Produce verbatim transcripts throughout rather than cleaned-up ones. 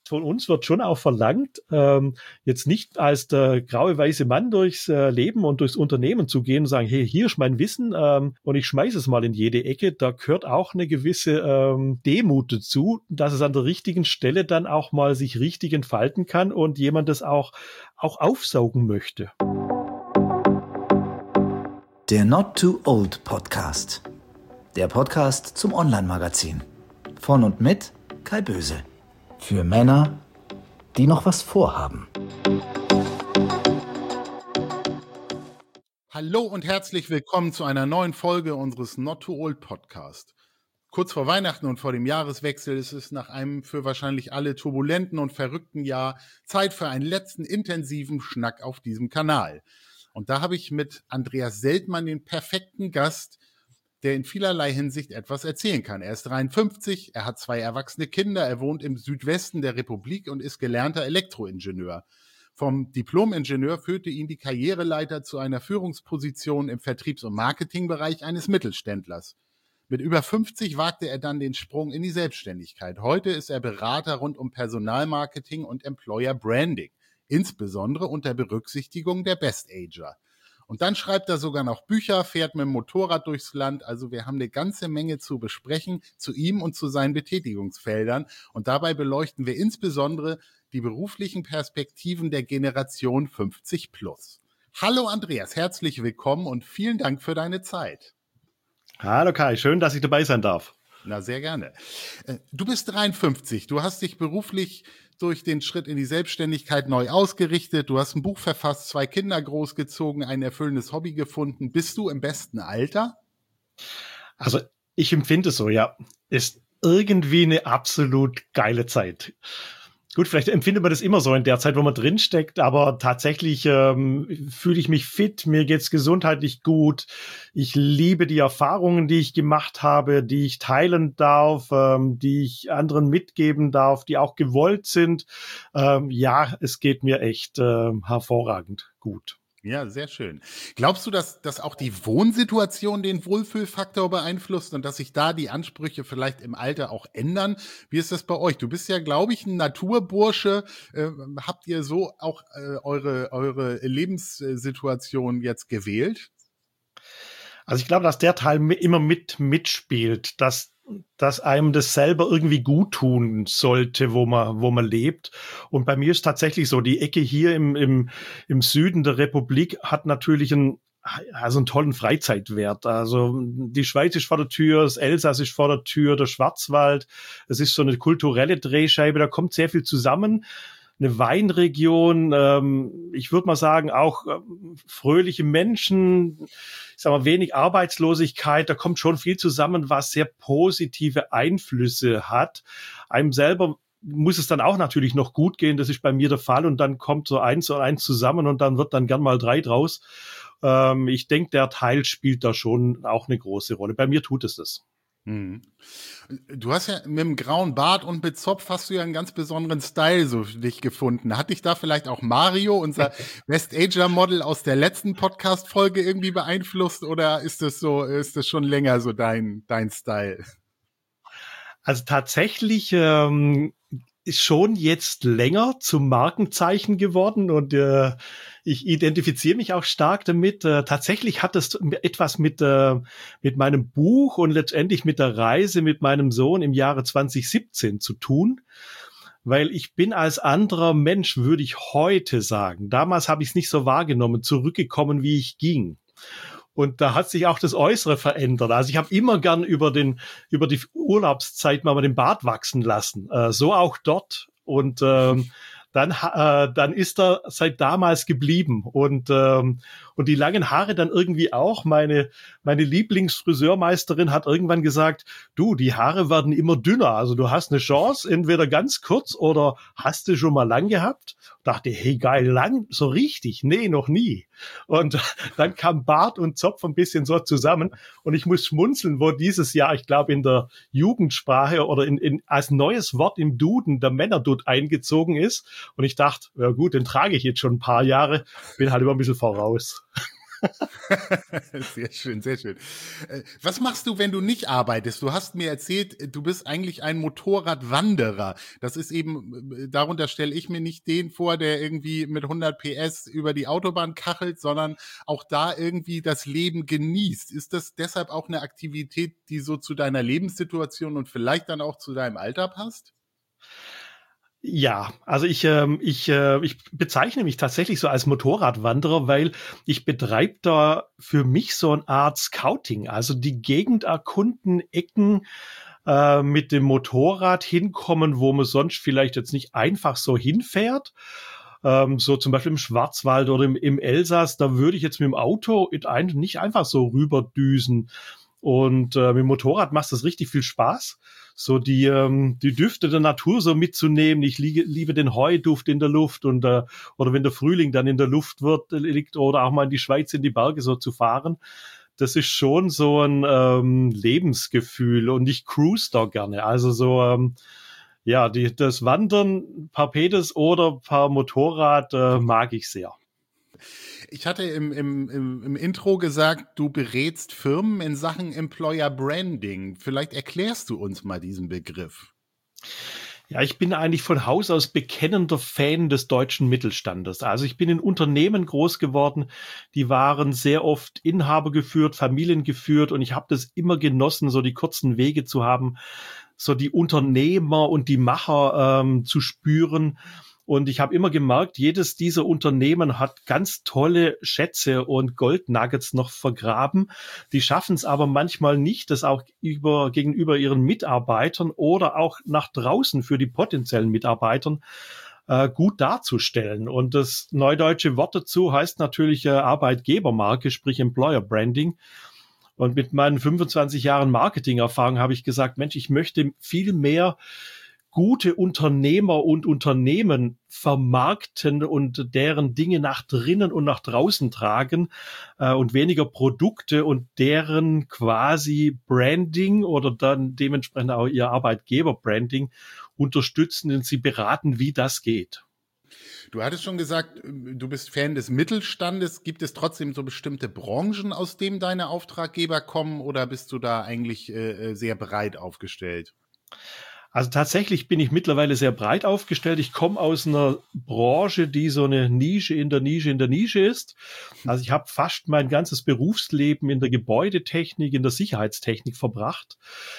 von uns wird schon auch verlangt, ähm, jetzt nicht als der graue weiße Mann durchs äh, Leben und durchs Unternehmen zu gehen und sagen, hey, hier ist mein Wissen ähm, und ich schmeiße es mal in jede Ecke. Da gehört auch eine gewisse ähm, Demut dazu, dass es an der richtigen Stelle dann auch mal sich richtig entfalten kann und jemand das auch, auch aufsaugen möchte. Der Not Too Old Podcast. Der Podcast zum Online-Magazin. Von und mit Kai Böse. Für Männer, die noch was vorhaben. Hallo und herzlich willkommen zu einer neuen Folge unseres Not Too Old Podcast. Kurz vor Weihnachten und vor dem Jahreswechsel ist es nach einem für wahrscheinlich alle turbulenten und verrückten Jahr Zeit für einen letzten intensiven Schnack auf diesem Kanal. Und da habe ich mit Andreas Seltmann den perfekten Gast, der in vielerlei Hinsicht etwas erzählen kann. Er ist dreiundfünfzig, er hat zwei erwachsene Kinder, er wohnt im Südwesten der Republik und ist gelernter Elektroingenieur. Vom Diplom-Ingenieur führte ihn die Karriereleiter zu einer Führungsposition im Vertriebs- und Marketingbereich eines Mittelständlers. Mit über fünfzig wagte er dann den Sprung in die Selbstständigkeit. Heute ist er Berater rund um Personalmarketing und Employer Branding, insbesondere unter Berücksichtigung der Best-Ager. Und dann schreibt er sogar noch Bücher, fährt mit dem Motorrad durchs Land. Also wir haben eine ganze Menge zu besprechen, zu ihm und zu seinen Betätigungsfeldern. Und dabei beleuchten wir insbesondere die beruflichen Perspektiven der Generation fünfzig plus. Hallo Andreas, herzlich willkommen und vielen Dank für deine Zeit. Hallo Kai, schön, dass ich dabei sein darf. Na, sehr gerne. Du bist dreiundfünfzig, du hast dich beruflich durch den Schritt in die Selbstständigkeit neu ausgerichtet, du hast ein Buch verfasst, zwei Kinder großgezogen, ein erfüllendes Hobby gefunden. Bist du im besten Alter? Also ich empfinde es so, ja. Ist irgendwie eine absolut geile Zeit. Gut, vielleicht empfindet man das immer so in der Zeit, wo man drinsteckt, aber tatsächlich ähm, fühle ich mich fit, mir geht's gesundheitlich gut. Ich liebe die Erfahrungen, die ich gemacht habe, die ich teilen darf, ähm, die ich anderen mitgeben darf, die auch gewollt sind. Ähm, ja, es geht mir echt äh, hervorragend gut. Ja, sehr schön. Glaubst du, dass, dass auch die Wohnsituation den Wohlfühlfaktor beeinflusst und dass sich da die Ansprüche vielleicht im Alter auch ändern? Wie ist das bei euch? Du bist ja, glaube ich, ein Naturbursche. Äh, habt ihr so auch äh, eure, eure Lebenssituation jetzt gewählt? Also ich glaube, dass der Teil immer mit mitspielt, dass dass einem das selber irgendwie gut tun sollte, wo man wo man lebt. Und bei mir ist tatsächlich so, die Ecke hier im im im Süden der Republik hat natürlich einen also einen tollen Freizeitwert. Also die Schweiz ist vor der Tür, das Elsass ist vor der Tür, der Schwarzwald. Es ist so eine kulturelle Drehscheibe, da kommt sehr viel zusammen. Eine Weinregion, ähm, ich würde mal sagen, auch ähm, fröhliche Menschen, ich sag mal, wenig Arbeitslosigkeit, da kommt schon viel zusammen, was sehr positive Einflüsse hat. Einem selber muss es dann auch natürlich noch gut gehen, das ist bei mir der Fall, und dann kommt so eins und eins zusammen und dann wird dann gern mal drei draus. Ähm, ich denke, der Teil spielt da schon auch eine große Rolle. Bei mir tut es das. Du hast ja mit dem grauen Bart und mit Zopf hast du ja einen ganz besonderen Style so für dich gefunden. Hat dich da vielleicht auch Mario, unser Best-Ager-Model aus der letzten Podcast-Folge irgendwie beeinflusst oder ist das so, ist das schon länger so dein, dein Style? Also tatsächlich ähm, ist schon jetzt länger zum Markenzeichen geworden und äh, ich identifiziere mich auch stark damit. Äh, tatsächlich hat es etwas mit äh, mit meinem Buch und letztendlich mit der Reise mit meinem Sohn im Jahre zwanzig siebzehn zu tun, weil ich bin als anderer Mensch, würde ich heute sagen. Damals habe ich es nicht so wahrgenommen, zurückgekommen, wie ich ging. Und da hat sich auch das Äußere verändert. Also ich habe immer gern über den über die Urlaubszeit mal den Bart wachsen lassen. Äh, so auch dort. Und ähm, dann äh, dann ist er seit damals geblieben. Und ähm, und die langen Haare dann irgendwie auch. Meine meine Lieblingsfriseurmeisterin hat irgendwann gesagt, du, die Haare werden immer dünner. Also du hast eine Chance, entweder ganz kurz oder hast du schon mal lang gehabt. Dachte, hey, geil, lang, so richtig? Nee, noch nie. Und dann kam Bart und Zopf ein bisschen so zusammen und ich muss schmunzeln, wo dieses Jahr, ich glaube, in der Jugendsprache oder in, in als neues Wort im Duden der Männerdutt eingezogen ist. Und ich dachte, ja gut, den trage ich jetzt schon ein paar Jahre, bin halt immer ein bisschen voraus. Sehr schön, sehr schön. Äh, Was machst du, wenn du nicht arbeitest? Du hast mir erzählt, du bist eigentlich ein Motorradwanderer. Das ist eben, äh, darunter stelle ich mir nicht den vor, der irgendwie mit hundert P S über die Autobahn kachelt, sondern auch da irgendwie das Leben genießt. Ist das deshalb auch eine Aktivität, die so zu deiner Lebenssituation und vielleicht dann auch zu deinem Alter passt? Ja, also ich, ähm, ich, äh, ich bezeichne mich tatsächlich so als Motorradwanderer, weil ich betreibe da für mich so eine Art Scouting, also die Gegend erkunden, Ecken äh, mit dem Motorrad hinkommen, wo man sonst vielleicht jetzt nicht einfach so hinfährt. Ähm, so zum Beispiel im Schwarzwald oder im, im Elsass, da würde ich jetzt mit dem Auto nicht einfach so rüberdüsen. Und äh, mit dem Motorrad macht das richtig viel Spaß, so die ähm, die Düfte der Natur so mitzunehmen. Ich liege, liebe den Heuduft in der Luft und äh, oder wenn der Frühling dann in der Luft wird, liegt oder auch mal in die Schweiz in die Berge so zu fahren. Das ist schon so ein ähm, Lebensgefühl und ich cruise da gerne. Also so ähm, ja, die, das Wandern per Pedis oder per Motorrad äh, mag ich sehr. Ich hatte im, im, im, im Intro gesagt, du berätst Firmen in Sachen Employer Branding. Vielleicht erklärst du uns mal diesen Begriff. Ja, ich bin eigentlich von Haus aus bekennender Fan des deutschen Mittelstandes. Also ich bin in Unternehmen groß geworden, die waren sehr oft Inhaber geführt, Familien geführt und ich habe das immer genossen, so die kurzen Wege zu haben, so die Unternehmer und die Macher ähm, zu spüren. Und ich habe immer gemerkt, jedes dieser Unternehmen hat ganz tolle Schätze und Goldnuggets noch vergraben. Die schaffen es aber manchmal nicht, das auch über, gegenüber ihren Mitarbeitern oder auch nach draußen für die potenziellen Mitarbeitern äh, gut darzustellen. Und das neudeutsche Wort dazu heißt natürlich äh, Arbeitgebermarke, sprich Employer Branding. Und mit meinen fünfundzwanzig Jahren Marketingerfahrung habe ich gesagt, Mensch, ich möchte viel mehr gute Unternehmer und Unternehmen vermarkten und deren Dinge nach drinnen und nach draußen tragen äh, und weniger Produkte und deren quasi Branding oder dann dementsprechend auch ihr Arbeitgeber-Branding unterstützen und sie beraten, wie das geht. Du hattest schon gesagt, du bist Fan des Mittelstandes. Gibt es trotzdem so bestimmte Branchen, aus denen deine Auftraggeber kommen, oder bist du da eigentlich äh, sehr breit aufgestellt? Also tatsächlich bin ich mittlerweile sehr breit aufgestellt. Ich komme aus einer Branche, die so eine Nische in der Nische in der Nische ist. Also ich habe fast mein ganzes Berufsleben in der Gebäudetechnik, in der Sicherheitstechnik verbracht,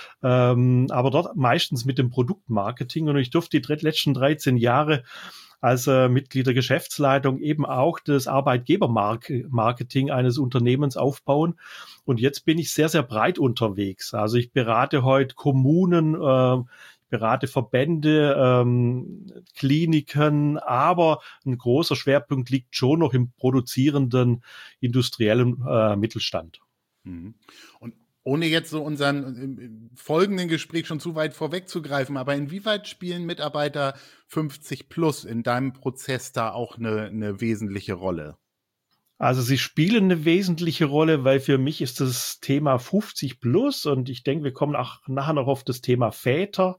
ähm, aber dort meistens mit dem Produktmarketing. Und ich durfte die letzten dreizehn Jahre als äh, Mitglied der Geschäftsleitung eben auch das Arbeitgebermarketing eines Unternehmens aufbauen. Und jetzt bin ich sehr, sehr breit unterwegs. Also ich berate heute Kommunen, äh, berate Verbände, ähm, Kliniken, aber ein großer Schwerpunkt liegt schon noch im produzierenden industriellen äh, Mittelstand. Mhm. Und ohne jetzt so unseren äh, folgenden Gespräch schon zu weit vorwegzugreifen, aber inwieweit spielen Mitarbeiter fünfzig plus in deinem Prozess da auch eine, eine wesentliche Rolle? Also sie spielen eine wesentliche Rolle, weil für mich ist das Thema fünfzig plus und ich denke, wir kommen auch nachher noch auf das Thema Väter.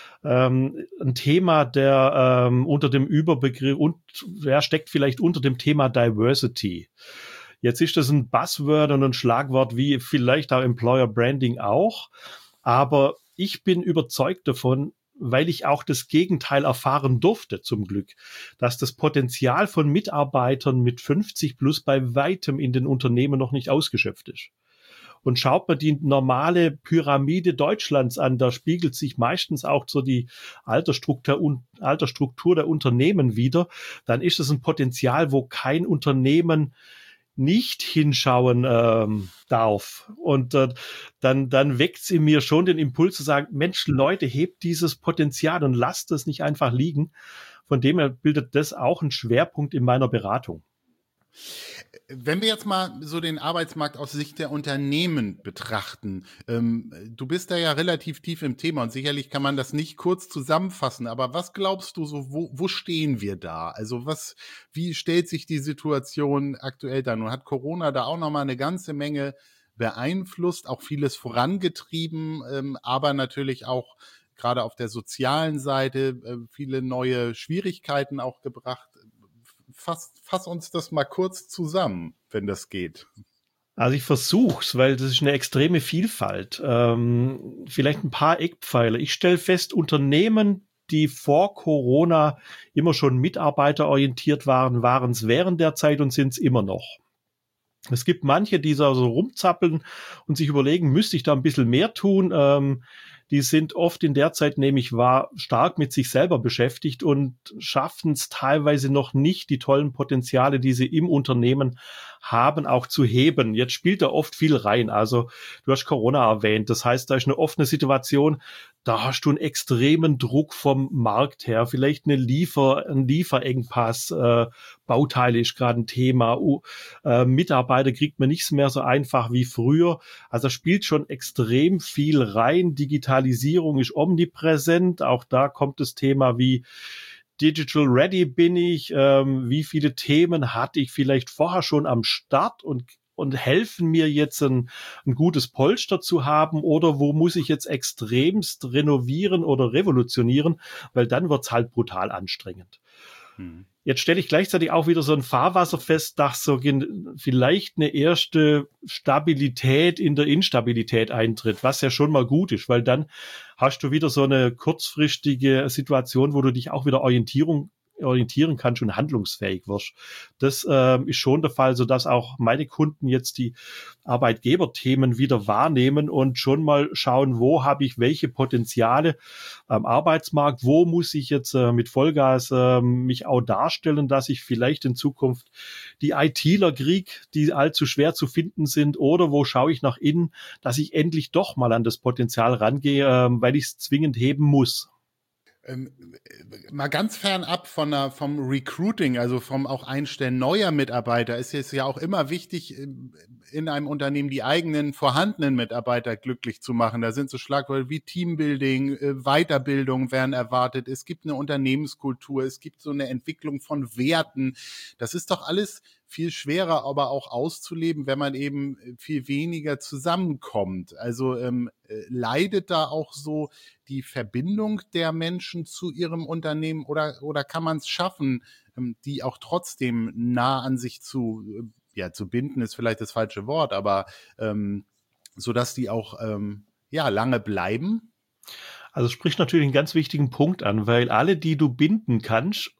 Ähm, ein Thema, der ähm, unter dem Überbegriff und ja, steckt vielleicht unter dem Thema Diversity. Jetzt ist das ein Buzzword und ein Schlagwort wie vielleicht auch Employer Branding auch. Aber ich bin überzeugt davon, weil ich auch das Gegenteil erfahren durfte, zum Glück, dass das Potenzial von Mitarbeitern mit fünfzig plus bei weitem in den Unternehmen noch nicht ausgeschöpft ist. Und schaut man die normale Pyramide Deutschlands an, da spiegelt sich meistens auch so die Altersstruktur, Altersstruktur der Unternehmen wider, dann ist es ein Potenzial, wo kein Unternehmen nicht hinschauen ähm, darf. Und äh, dann, dann weckt sie mir schon den Impuls zu sagen, Mensch, Leute, hebt dieses Potenzial und lasst es nicht einfach liegen. Von dem her bildet das auch einen Schwerpunkt in meiner Beratung. Wenn wir jetzt mal so den Arbeitsmarkt aus Sicht der Unternehmen betrachten, ähm, du bist da ja relativ tief im Thema und sicherlich kann man das nicht kurz zusammenfassen, aber was glaubst du so, wo, wo stehen wir da? Also was, wie stellt sich die Situation aktuell dar? Nun hat Corona da auch nochmal eine ganze Menge beeinflusst, auch vieles vorangetrieben, ähm, aber natürlich auch gerade auf der sozialen Seite äh, viele neue Schwierigkeiten auch gebracht. fass, fass uns das mal kurz zusammen, wenn das geht. Also ich versuch's, weil das ist eine extreme Vielfalt. Ähm, vielleicht ein paar Eckpfeiler. Ich stelle fest, Unternehmen, die vor Corona immer schon mitarbeiterorientiert waren, waren es während der Zeit und sind es immer noch. Es gibt manche, die so rumzappeln und sich überlegen, müsste ich da ein bisschen mehr tun? Ähm, die sind oft in der Zeit nämlich war stark mit sich selber beschäftigt und schaffen es teilweise noch nicht, die tollen Potenziale, die sie im Unternehmen haben, auch zu heben. Jetzt spielt da oft viel rein. Also du hast Corona erwähnt. Das heißt, da ist eine offene Situation. Da hast du einen extremen Druck vom Markt her. Vielleicht eine Liefer, ein Lieferengpass. Äh, Bauteile ist gerade ein Thema. Uh, äh, Mitarbeiter kriegt man nicht mehr so einfach wie früher. Also da spielt schon extrem viel rein. Digitalisierung ist omnipräsent. Auch da kommt das Thema wie Digital Ready bin ich, ähm, wie viele Themen hatte ich vielleicht vorher schon am Start und und helfen mir jetzt ein, ein gutes Polster zu haben oder wo muss ich jetzt extremst renovieren oder revolutionieren, weil dann wird's halt brutal anstrengend. Hm. Jetzt stelle ich gleichzeitig auch wieder so ein Fahrwasser fest, dass so vielleicht eine erste Stabilität in der Instabilität eintritt, was ja schon mal gut ist, weil dann hast du wieder so eine kurzfristige Situation, wo du dich auch wieder Orientierung orientieren kannst und handlungsfähig wirst. Das äh, ist schon der Fall, sodass auch meine Kunden jetzt die Arbeitgeberthemen wieder wahrnehmen und schon mal schauen, wo habe ich welche Potenziale am Arbeitsmarkt, wo muss ich jetzt äh, mit Vollgas äh, mich auch darstellen, dass ich vielleicht in Zukunft die ITler kriege, die allzu schwer zu finden sind, oder wo schaue ich nach innen, dass ich endlich doch mal an das Potenzial rangehe, äh, weil ich es zwingend heben muss. Ähm, mal ganz fernab von der, vom Recruiting, also vom auch Einstellen neuer Mitarbeiter, ist es ja auch immer wichtig, in einem Unternehmen die eigenen vorhandenen Mitarbeiter glücklich zu machen. Da sind so Schlagwörter wie Teambuilding, Weiterbildung werden erwartet. Es gibt eine Unternehmenskultur, es gibt so eine Entwicklung von Werten. Das ist doch alles viel schwerer, aber auch auszuleben, wenn man eben viel weniger zusammenkommt. Also ähm, leidet da auch so die Verbindung der Menschen zu ihrem Unternehmen oder oder kann man es schaffen, ähm, die auch trotzdem nah an sich zu ja zu binden ist vielleicht das falsche Wort, aber ähm, so dass die auch ähm, ja lange bleiben? Also spricht natürlich einen ganz wichtigen Punkt an, weil alle, die du binden kannst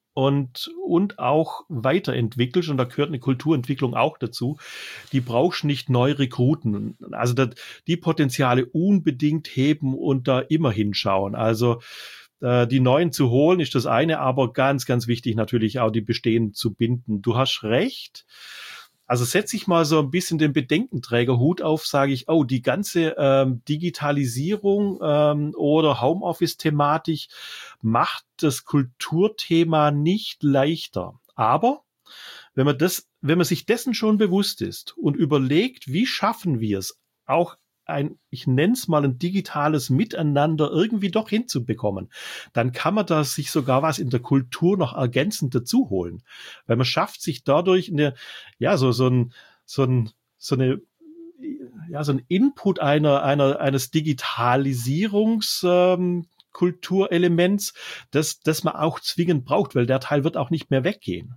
und und auch weiterentwickelst, und da gehört eine Kulturentwicklung auch dazu, die brauchst nicht neu rekruten. Also das, die Potenziale unbedingt heben und da immer hinschauen. Also äh, die Neuen zu holen ist das eine, aber ganz, ganz wichtig natürlich auch die Bestehenden zu binden. Du hast recht. Also setze ich mal so ein bisschen den Bedenkenträgerhut auf, sage ich, oh, die ganze ähm, Digitalisierung ähm, oder Homeoffice-Thematik macht das Kulturthema nicht leichter. Aber wenn man das, wenn man sich dessen schon bewusst ist und überlegt, wie schaffen wir es, auch ein, ich nenne es mal ein digitales Miteinander irgendwie doch hinzubekommen, dann kann man da sich sogar was in der Kultur noch ergänzend dazu holen. Weil man schafft sich dadurch eine, ja, so, so ein, so ein, so eine, ja, so ein Input einer, einer, eines Digitalisierungs, ähm, Kulturelements, das, das man auch zwingend braucht, weil der Teil wird auch nicht mehr weggehen.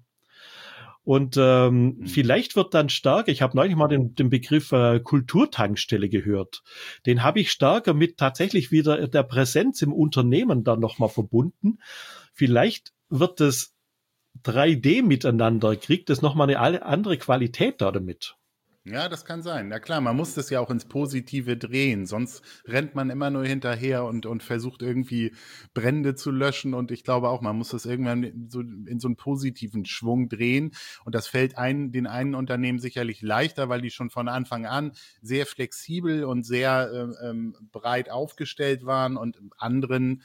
Und ähm, mhm. vielleicht wird dann stärker, ich habe neulich mal den, den Begriff äh, Kulturtankstelle gehört, den habe ich stärker mit tatsächlich wieder der Präsenz im Unternehmen dann nochmal verbunden. Vielleicht wird das drei D miteinander, kriegt das nochmal eine andere Qualität da damit. Ja, das kann sein. Na klar, man muss das ja auch ins Positive drehen, sonst rennt man immer nur hinterher und, und versucht irgendwie Brände zu löschen, und ich glaube auch, man muss das irgendwann so in so einen positiven Schwung drehen, und das fällt ein, den einen Unternehmen sicherlich leichter, weil die schon von Anfang an sehr flexibel und sehr ähm, breit aufgestellt waren, und anderen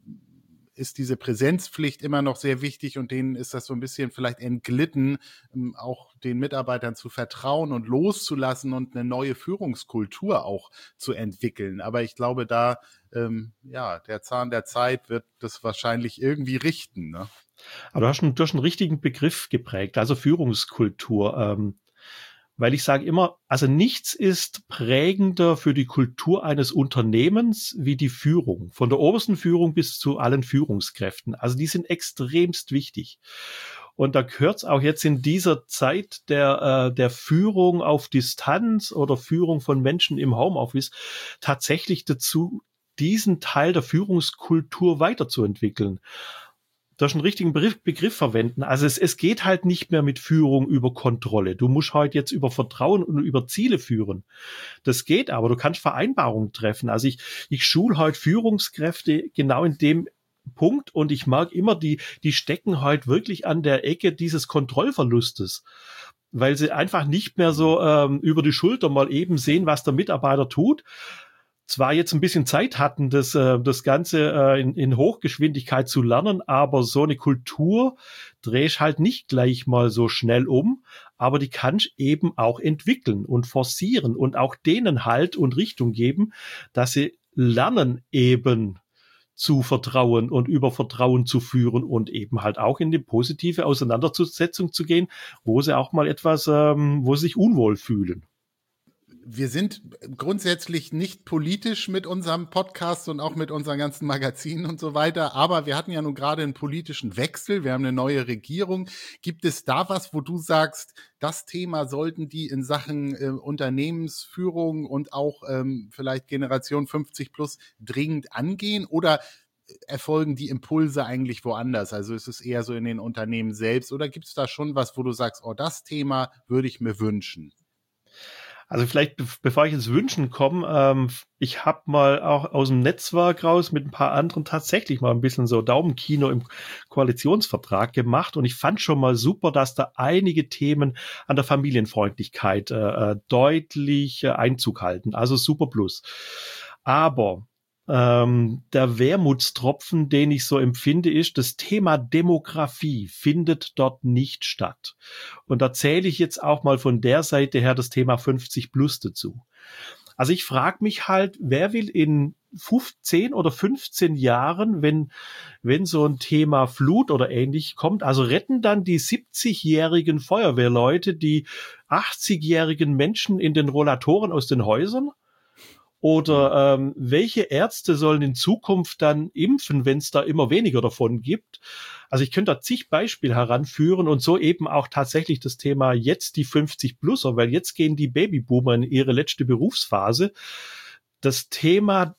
ist diese Präsenzpflicht immer noch sehr wichtig, und denen ist das so ein bisschen vielleicht entglitten, auch den Mitarbeitern zu vertrauen und loszulassen und eine neue Führungskultur auch zu entwickeln. Aber ich glaube, da, ähm, ja, der Zahn der Zeit wird das wahrscheinlich irgendwie richten, ne? Aber du hast einen, du hast einen richtigen Begriff geprägt, also Führungskultur. Ähm, weil ich sage immer, also nichts ist prägender für die Kultur eines Unternehmens wie die Führung. Von der obersten Führung bis zu allen Führungskräften. Also die sind extremst wichtig. Und da gehört es auch jetzt in dieser Zeit der, äh, der Führung auf Distanz oder Führung von Menschen im Homeoffice tatsächlich dazu, diesen Teil der Führungskultur weiterzuentwickeln. Da schon einen richtigen Begriff, Begriff verwenden. Also es, es geht halt nicht mehr mit Führung über Kontrolle. Du musst halt jetzt über Vertrauen und über Ziele führen. Das geht aber. Du kannst Vereinbarungen treffen. Also ich, ich schule halt Führungskräfte genau in dem Punkt und ich mag immer, die, die stecken halt wirklich an der Ecke dieses Kontrollverlustes, weil sie einfach nicht mehr so ähm, über die Schulter mal eben sehen, was der Mitarbeiter tut. Zwar jetzt ein bisschen Zeit hatten, das, äh, das Ganze äh, in, in Hochgeschwindigkeit zu lernen, aber so eine Kultur drehst halt nicht gleich mal so schnell um, aber die kannst eben auch entwickeln und forcieren und auch denen Halt und Richtung geben, dass sie lernen eben zu vertrauen und über Vertrauen zu führen und eben halt auch in die positive Auseinandersetzung zu gehen, wo sie auch mal etwas, ähm, wo sie sich unwohl fühlen. Wir sind grundsätzlich nicht politisch mit unserem Podcast und auch mit unseren ganzen Magazinen und so weiter, aber wir hatten ja nun gerade einen politischen Wechsel, wir haben eine neue Regierung. Gibt es da was, wo du sagst, das Thema sollten die in Sachen äh, Unternehmensführung und auch ähm, vielleicht Generation fünfzig plus dringend angehen, oder erfolgen die Impulse eigentlich woanders? Also ist es eher so in den Unternehmen selbst, oder gibt es da schon was, wo du sagst, oh, das Thema würde ich mir wünschen? Also vielleicht, bevor ich ins Wünschen komme, ähm, ich habe mal auch aus dem Netzwerk raus mit ein paar anderen tatsächlich mal ein bisschen so Daumenkino im Koalitionsvertrag gemacht und ich fand schon mal super, dass da einige Themen an der Familienfreundlichkeit äh, deutlich äh, Einzug halten. Also super plus. Aber Ähm, der Wermutstropfen, den ich so empfinde, ist, das Thema Demografie findet dort nicht statt. Und da zähle ich jetzt auch mal von der Seite her das Thema fünfzig plus dazu. Also ich frage mich halt, wer will in fünfzehn oder fünfzehn Jahren, wenn, wenn so ein Thema Flut oder ähnlich kommt, also retten dann die siebzigjährigen Feuerwehrleute die achtzigjährigen Menschen in den Rollatoren aus den Häusern? Oder ähm, welche Ärzte sollen in Zukunft dann impfen, wenn es da immer weniger davon gibt? Also ich könnte da zig Beispiele heranführen und so eben auch tatsächlich das Thema jetzt die fünfzig-Pluser, weil jetzt gehen die Babyboomer in ihre letzte Berufsphase. Das Thema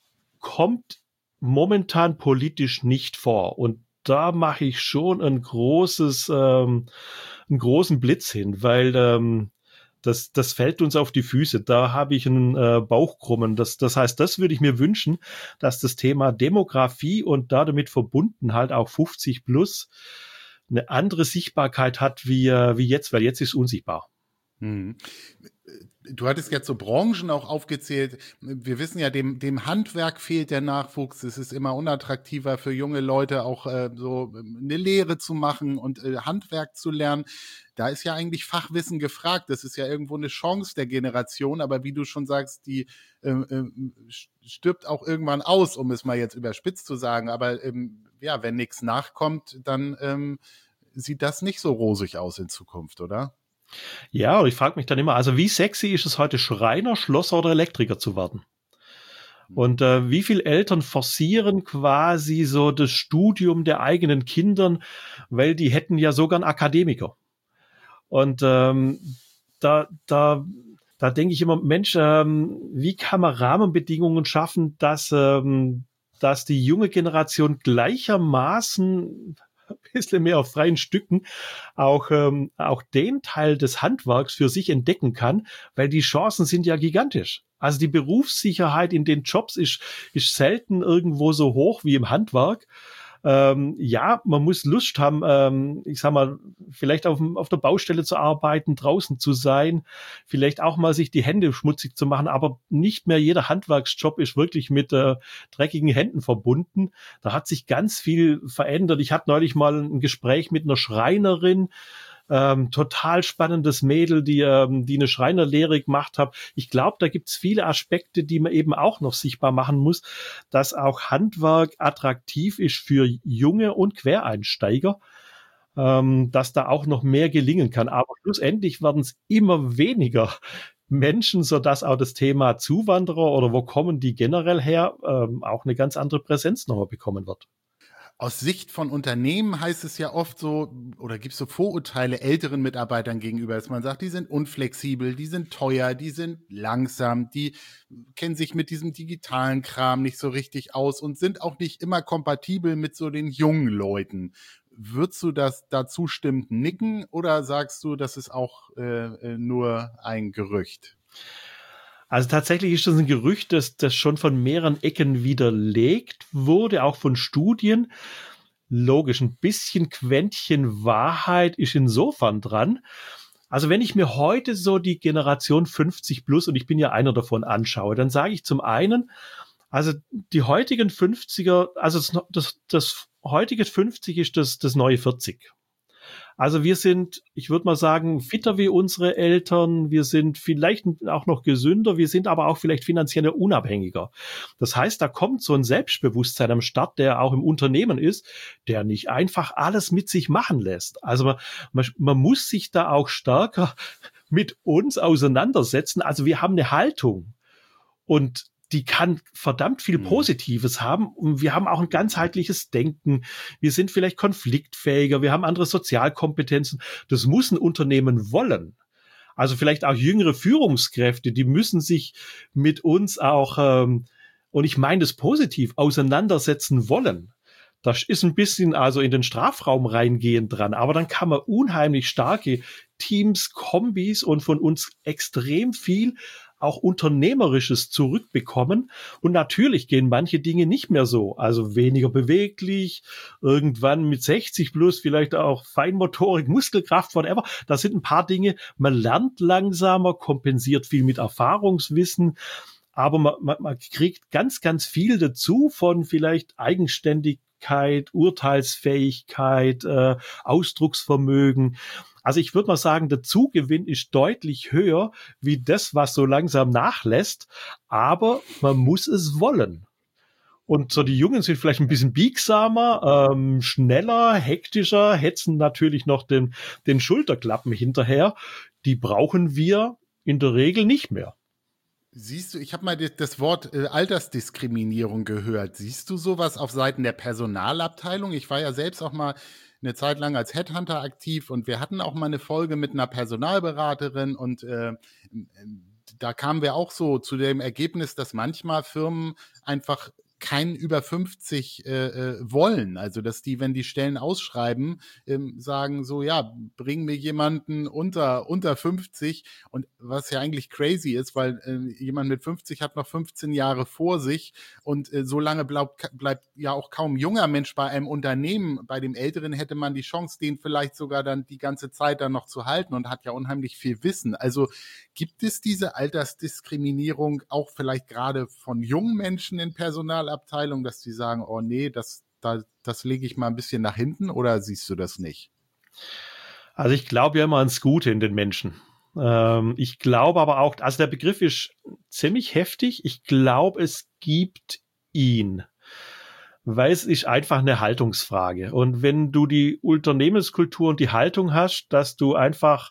kommt momentan politisch nicht vor und da mache ich schon ein großes, ähm, einen großen Blitz hin, weil ähm, Das, das fällt uns auf die Füße. Da habe ich einen äh, Bauchkrummen. Das, das heißt, das würde ich mir wünschen, dass das Thema Demografie und da damit verbunden halt auch fünfzig plus eine andere Sichtbarkeit hat wie, wie jetzt, weil jetzt ist es unsichtbar. Hm. Du hattest jetzt so Branchen auch aufgezählt. Wir wissen ja, dem, dem Handwerk fehlt der Nachwuchs. Es ist immer unattraktiver für junge Leute auch äh, so eine Lehre zu machen und äh, Handwerk zu lernen. Da ist ja eigentlich Fachwissen gefragt. Das ist ja irgendwo eine Chance der Generation. Aber wie du schon sagst, die äh, äh, stirbt auch irgendwann aus, um es mal jetzt überspitzt zu sagen. Aber ähm, ja, wenn nichts nachkommt, dann ähm, sieht das nicht so rosig aus in Zukunft, oder? Ja, und ich frage mich dann immer, also wie sexy ist es heute, Schreiner, Schlosser oder Elektriker zu werden? Und äh, wie viele Eltern forcieren quasi so das Studium der eigenen Kindern, weil die hätten ja sogar einen Akademiker. Und ähm, da, da, da denke ich immer, Mensch, ähm, wie kann man Rahmenbedingungen schaffen, dass, ähm, dass die junge Generation gleichermaßen ein bisschen mehr auf freien Stücken auch, ähm, auch den Teil des Handwerks für sich entdecken kann, weil die Chancen sind ja gigantisch. Also die Berufssicherheit in den Jobs ist, ist selten irgendwo so hoch wie im Handwerk. Ähm, ja, man muss Lust haben, ähm, ich sag mal, vielleicht auf, auf der Baustelle zu arbeiten, draußen zu sein, vielleicht auch mal sich die Hände schmutzig zu machen, aber nicht mehr jeder Handwerksjob ist wirklich mit äh, dreckigen Händen verbunden. Da hat sich ganz viel verändert. Ich hatte neulich mal ein Gespräch mit einer Schreinerin, Ähm, total spannendes Mädel, die ähm, die eine Schreinerlehre gemacht hat. Ich glaube, da gibt's viele Aspekte, die man eben auch noch sichtbar machen muss, dass auch Handwerk attraktiv ist für junge und Quereinsteiger, ähm, dass da auch noch mehr gelingen kann. Aber schlussendlich werden es immer weniger Menschen, sodass auch das Thema Zuwanderer oder wo kommen die generell her, ähm, auch eine ganz andere Präsenz nochmal bekommen wird. Aus Sicht von Unternehmen heißt es ja oft so, oder gibt es so Vorurteile älteren Mitarbeitern gegenüber, dass man sagt, die sind unflexibel, die sind teuer, die sind langsam, die kennen sich mit diesem digitalen Kram nicht so richtig aus und sind auch nicht immer kompatibel mit so den jungen Leuten. Würdest du das da zustimmend nicken oder sagst du, das ist auch äh, nur ein Gerücht? Also tatsächlich ist das ein Gerücht, das, das schon von mehreren Ecken widerlegt wurde, auch von Studien. Logisch, ein bisschen Quäntchen Wahrheit ist insofern dran. Also wenn ich mir heute so die Generation fünfzig plus, und ich bin ja einer davon, anschaue, dann sage ich zum einen, also die heutigen fünfziger, also das, das, das heutige fünfzig ist das, das neue vierzig. Also wir sind, ich würde mal sagen, fitter wie unsere Eltern. Wir sind vielleicht auch noch gesünder. Wir sind aber auch vielleicht finanziell unabhängiger. Das heißt, da kommt so ein Selbstbewusstsein am Start, der auch im Unternehmen ist, der nicht einfach alles mit sich machen lässt. Also man, man, man muss sich da auch stärker mit uns auseinandersetzen. Also wir haben eine Haltung und die kann verdammt viel Positives haben. Und wir haben auch ein ganzheitliches Denken. Wir sind vielleicht konfliktfähiger. Wir haben andere Sozialkompetenzen. Das muss ein Unternehmen wollen. Also vielleicht auch jüngere Führungskräfte, die müssen sich mit uns auch, ähm, und ich meine das positiv, auseinandersetzen wollen. Das ist ein bisschen also in den Strafraum reingehen dran. Aber dann kann man unheimlich starke Teams, Kombis und von uns extrem viel auch Unternehmerisches zurückbekommen. Und natürlich gehen manche Dinge nicht mehr so. Also weniger beweglich, irgendwann mit sechzig plus vielleicht auch Feinmotorik, Muskelkraft, whatever. Das sind ein paar Dinge. Man lernt langsamer, kompensiert viel mit Erfahrungswissen. Aber man, man, man kriegt ganz, ganz viel dazu von vielleicht Eigenständigkeit, Urteilsfähigkeit, äh, Ausdrucksvermögen. Also ich würde mal sagen, der Zugewinn ist deutlich höher wie das, was so langsam nachlässt. Aber man muss es wollen. Und so die Jungen sind vielleicht ein bisschen biegsamer, ähm, schneller, hektischer, hetzen natürlich noch den, den Schulterklappen hinterher. Die brauchen wir in der Regel nicht mehr. Siehst du, ich habe mal das Wort äh, Altersdiskriminierung gehört. Siehst du sowas auf Seiten der Personalabteilung? Ich war ja selbst auch mal eine Zeit lang als Headhunter aktiv und wir hatten auch mal eine Folge mit einer Personalberaterin und äh, da kamen wir auch so zu dem Ergebnis, dass manchmal Firmen einfach keinen über fünfzig äh, wollen. Also, dass die, wenn die Stellen ausschreiben, ähm, sagen so, ja, bring mir jemanden unter unter fünfzig. Und was ja eigentlich crazy ist, weil äh, jemand mit fünfzig hat noch fünfzehn Jahre vor sich und äh, so lange bleibt, bleibt ja auch kaum junger Mensch bei einem Unternehmen. Bei dem Älteren hätte man die Chance, den vielleicht sogar dann die ganze Zeit dann noch zu halten und hat ja unheimlich viel Wissen. Also gibt es diese Altersdiskriminierung auch vielleicht gerade von jungen Menschen in Personalabteilung, dass die sagen, oh nee, das, das, das lege ich mal ein bisschen nach hinten, oder siehst du das nicht? Also ich glaube ja immer ans Gute in den Menschen. Ähm, ich glaube aber auch, also der Begriff ist ziemlich heftig. Ich glaube, es gibt ihn, weil es ist einfach eine Haltungsfrage. Und wenn du die Unternehmenskultur und die Haltung hast, dass du einfach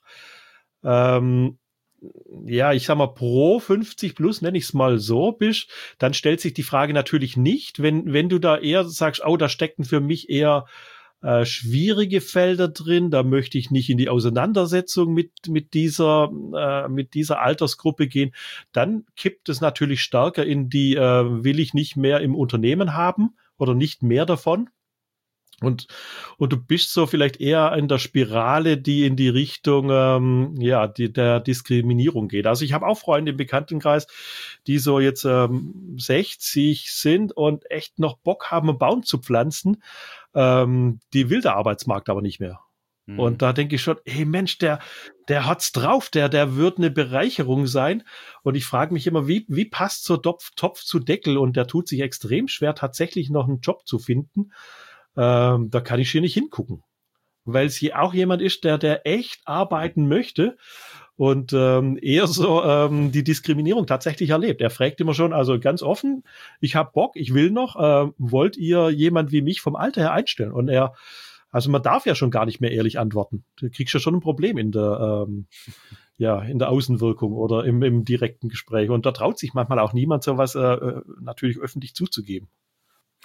ähm, ja, ich sag mal, pro fünfzig plus, nenne ich es mal so, bist, dann stellt sich die Frage natürlich nicht, wenn, wenn du da eher sagst, oh, da stecken für mich eher äh, schwierige Felder drin, da möchte ich nicht in die Auseinandersetzung mit, mit dieser, äh, mit dieser Altersgruppe gehen, dann kippt es natürlich stärker in die, äh, will ich nicht mehr im Unternehmen haben oder nicht mehr davon. Und, und du bist so vielleicht eher in der Spirale, die in die Richtung ähm, ja die, der Diskriminierung geht. Also ich habe auch Freunde im Bekanntenkreis, die so jetzt ähm, sechzig sind und echt noch Bock haben, einen Baum zu pflanzen. Ähm, die will der Arbeitsmarkt aber nicht mehr. Mhm. Und da denke ich schon, hey Mensch, der der hat's drauf, der der wird eine Bereicherung sein. Und ich frage mich immer, wie wie passt so Topf, Topf zu Deckel? Und der tut sich extrem schwer, tatsächlich noch einen Job zu finden. Ähm, da kann ich hier nicht hingucken, weil es hier auch jemand ist, der der echt arbeiten möchte und ähm, eher so ähm, die Diskriminierung tatsächlich erlebt. Er fragt immer schon, also ganz offen, ich habe Bock, ich will noch, äh, wollt ihr jemand wie mich vom Alter her einstellen? Und er, also man darf ja schon gar nicht mehr ehrlich antworten. Du kriegst ja schon ein Problem in der ähm, ja in der Außenwirkung oder im, im direkten Gespräch. Und da traut sich manchmal auch niemand, sowas äh, natürlich öffentlich zuzugeben.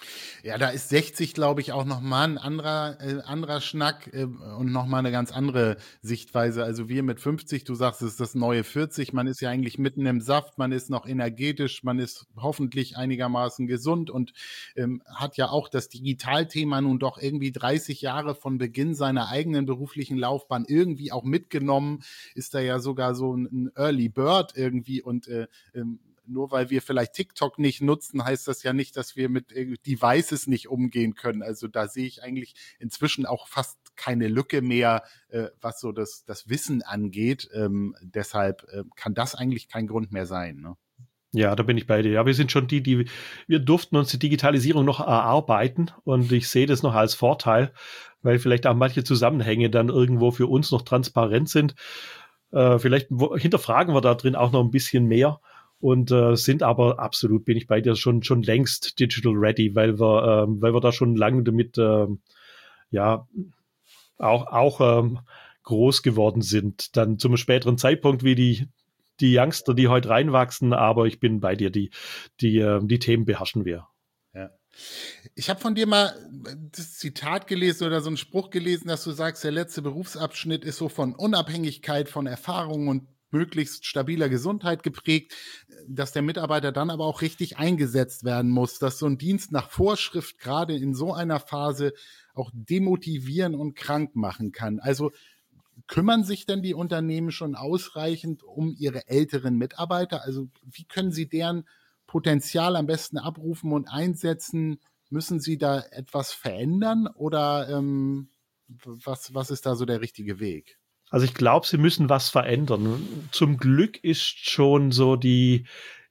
Ja, da ist sechzig, glaube ich, auch noch mal ein anderer äh, anderer Schnack, äh, und noch mal 'ne ganz andere Sichtweise. Also, wir mit fünfzig, du sagst, es ist das neue vierzig. Man ist ja eigentlich mitten im Saft, man ist noch energetisch, man ist hoffentlich einigermaßen gesund und, ähm, hat ja auch das Digitalthema nun doch irgendwie dreißig Jahre von Beginn seiner eigenen beruflichen Laufbahn irgendwie auch mitgenommen, ist da ja sogar so ein 'n Early Bird irgendwie und, äh, ähm nur weil wir vielleicht TikTok nicht nutzen, heißt das ja nicht, dass wir mit äh, Devices nicht umgehen können. Also da sehe ich eigentlich inzwischen auch fast keine Lücke mehr, äh, was so das, das Wissen angeht. Ähm, deshalb äh, kann das eigentlich kein Grund mehr sein. Ne? Ja, da bin ich bei dir. Ja, wir sind schon die, die, wir durften uns die Digitalisierung noch erarbeiten und ich sehe das noch als Vorteil, weil vielleicht auch manche Zusammenhänge dann irgendwo für uns noch transparent sind. Äh, vielleicht wo, hinterfragen wir da drin auch noch ein bisschen mehr. Und äh, sind aber absolut, bin ich bei dir, schon schon längst digital ready, weil wir, ähm, weil wir da schon lange damit ähm, ja auch auch ähm, groß geworden sind. Dann zum späteren Zeitpunkt wie die die Youngster, die heute reinwachsen, aber ich bin bei dir, die die äh, die Themen beherrschen wir. Ja. Ich habe von dir mal das Zitat gelesen oder so einen Spruch gelesen, dass du sagst, der letzte Berufsabschnitt ist so von Unabhängigkeit, von Erfahrung und möglichst stabiler Gesundheit geprägt, dass der Mitarbeiter dann aber auch richtig eingesetzt werden muss, dass so ein Dienst nach Vorschrift gerade in so einer Phase auch demotivieren und krank machen kann. Also kümmern sich denn die Unternehmen schon ausreichend um ihre älteren Mitarbeiter? Also wie können sie deren Potenzial am besten abrufen und einsetzen? Müssen sie da etwas verändern oder ähm, was, was ist da so der richtige Weg? Also ich glaube, sie müssen was verändern. Zum Glück ist schon so die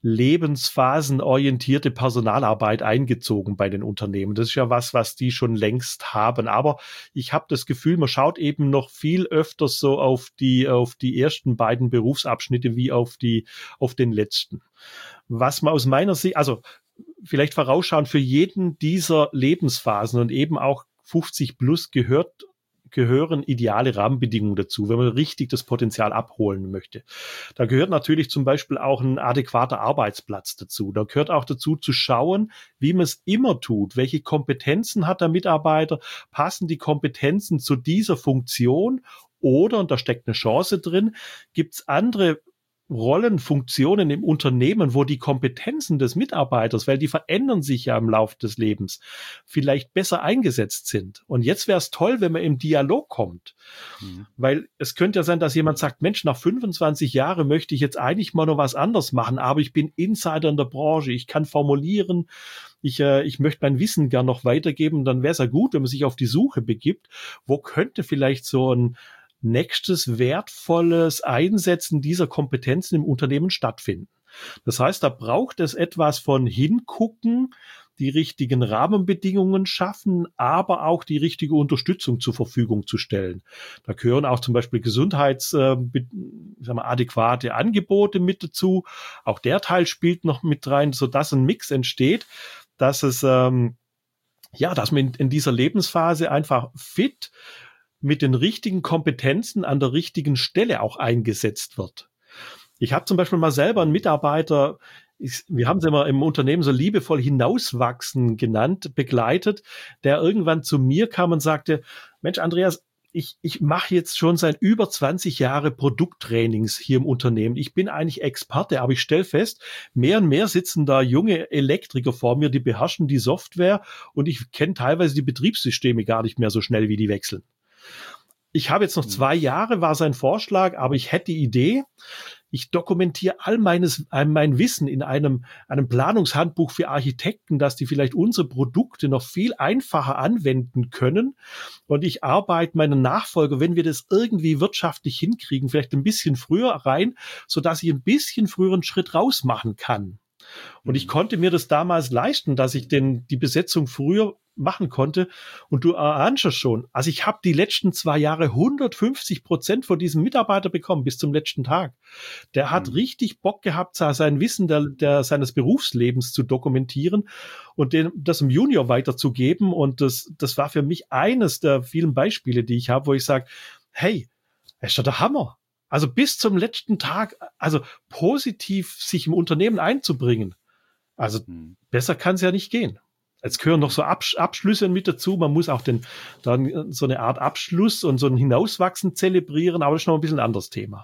lebensphasenorientierte Personalarbeit eingezogen bei den Unternehmen. Das ist ja was, was die schon längst haben. Aber ich habe das Gefühl, man schaut eben noch viel öfter so auf die, auf die ersten beiden Berufsabschnitte wie auf die, auf den letzten. Was man aus meiner Sicht, also vielleicht vorausschauen, für jeden dieser Lebensphasen und eben auch fünfzig plus gehört gehören ideale Rahmenbedingungen dazu, wenn man richtig das Potenzial abholen möchte. Da gehört natürlich zum Beispiel auch ein adäquater Arbeitsplatz dazu. Da gehört auch dazu zu schauen, wie man es immer tut. Welche Kompetenzen hat der Mitarbeiter? Passen die Kompetenzen zu dieser Funktion? Oder, und da steckt eine Chance drin, gibt es andere Rollen, Funktionen im Unternehmen, wo die Kompetenzen des Mitarbeiters, weil die verändern sich ja im Laufe des Lebens, vielleicht besser eingesetzt sind. Und jetzt wäre es toll, wenn man im Dialog kommt. Mhm. Weil es könnte ja sein, dass jemand sagt, Mensch, nach fünfundzwanzig Jahren möchte ich jetzt eigentlich mal noch was anderes machen, aber ich bin Insider in der Branche, ich kann formulieren, ich, äh, ich möchte mein Wissen gern noch weitergeben. Dann wäre es ja gut, wenn man sich auf die Suche begibt, wo könnte vielleicht so ein nächstes wertvolles Einsetzen dieser Kompetenzen im Unternehmen stattfinden. Das heißt, da braucht es etwas von hingucken, die richtigen Rahmenbedingungen schaffen, aber auch die richtige Unterstützung zur Verfügung zu stellen. Da gehören auch zum Beispiel gesundheits, äh, sagen wir, adäquate Angebote mit dazu. Auch der Teil spielt noch mit rein, sodass ein Mix entsteht, dass es ähm, ja, dass man in, in dieser Lebensphase einfach fit mit den richtigen Kompetenzen an der richtigen Stelle auch eingesetzt wird. Ich habe zum Beispiel mal selber einen Mitarbeiter, ich, wir haben es immer im Unternehmen so liebevoll hinauswachsen genannt, begleitet, der irgendwann zu mir kam und sagte, Mensch, Andreas, ich, ich mache jetzt schon seit über zwanzig Jahren Produkttrainings hier im Unternehmen. Ich bin eigentlich Experte, aber ich stelle fest, mehr und mehr sitzen da junge Elektriker vor mir, die beherrschen die Software und ich kenne teilweise die Betriebssysteme gar nicht mehr so schnell, wie die wechseln. Ich habe jetzt noch zwei Jahre, war sein Vorschlag, aber ich hätte die Idee, ich dokumentiere all meines, mein Wissen in einem, einem Planungshandbuch für Architekten, dass die vielleicht unsere Produkte noch viel einfacher anwenden können. Und ich arbeite meinen Nachfolger, wenn wir das irgendwie wirtschaftlich hinkriegen, vielleicht ein bisschen früher rein, sodass ich ein bisschen früher einen Schritt raus machen kann. Und ich konnte mir das damals leisten, dass ich den, die Besetzung früher machen konnte. Und du erahnst es schon. Also ich habe die letzten zwei Jahre hundertfünfzig Prozent von diesem Mitarbeiter bekommen bis zum letzten Tag. Der hat mhm. richtig Bock gehabt, sein Wissen der, der, seines Berufslebens zu dokumentieren und den, das im Junior weiterzugeben. Und das, das war für mich eines der vielen Beispiele, die ich habe, wo ich sage, hey, das ist doch der Hammer. Also bis zum letzten Tag, also positiv sich im Unternehmen einzubringen. Also mhm. besser kann es ja nicht gehen. Jetzt gehören noch so Absch- Abschlüsse mit dazu. Man muss auch den, dann so eine Art Abschluss und so ein Hinauswachsen zelebrieren, aber das ist noch ein bisschen ein anderes Thema.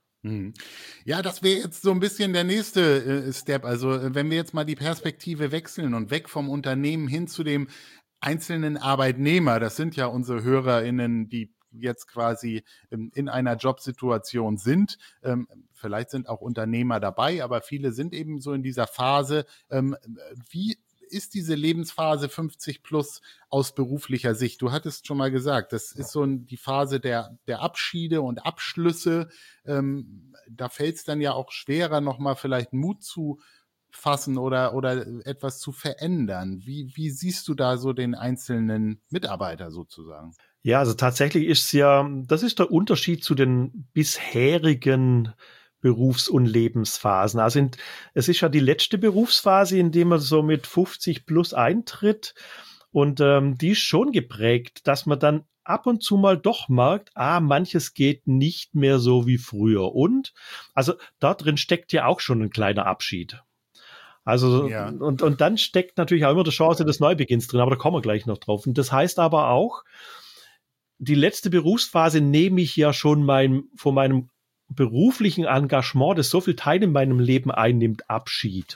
Ja, das wäre jetzt so ein bisschen der nächste äh, Step. Also äh, wenn wir jetzt mal die Perspektive wechseln und weg vom Unternehmen hin zu dem einzelnen Arbeitnehmer, das sind ja unsere HörerInnen, die jetzt quasi ähm, in einer Jobsituation sind. Ähm, vielleicht sind auch Unternehmer dabei, aber viele sind eben so in dieser Phase. Ähm, wie ist diese Lebensphase fünfzig plus aus beruflicher Sicht? Du hattest schon mal gesagt, das ist so die Phase der, der Abschiede und Abschlüsse. Ähm, da fällt es dann ja auch schwerer, nochmal vielleicht Mut zu fassen oder, oder etwas zu verändern. Wie, wie siehst du da so den einzelnen Mitarbeiter sozusagen? Ja, also tatsächlich ist es ja, das ist der Unterschied zu den bisherigen Berufs- und Lebensphasen. Also in, es ist ja die letzte Berufsphase, in der man so mit fünfzig plus eintritt. Und ähm, die ist schon geprägt, dass man dann ab und zu mal doch merkt, ah, manches geht nicht mehr so wie früher. Und also da drin steckt ja auch schon ein kleiner Abschied. Also Ja. und, und dann steckt natürlich auch immer die Chance des Neubeginns drin, aber da kommen wir gleich noch drauf. Und das heißt aber auch, die letzte Berufsphase nehme ich ja schon mein, von meinem beruflichen Engagement, das so viel Teil in meinem Leben einnimmt, Abschied.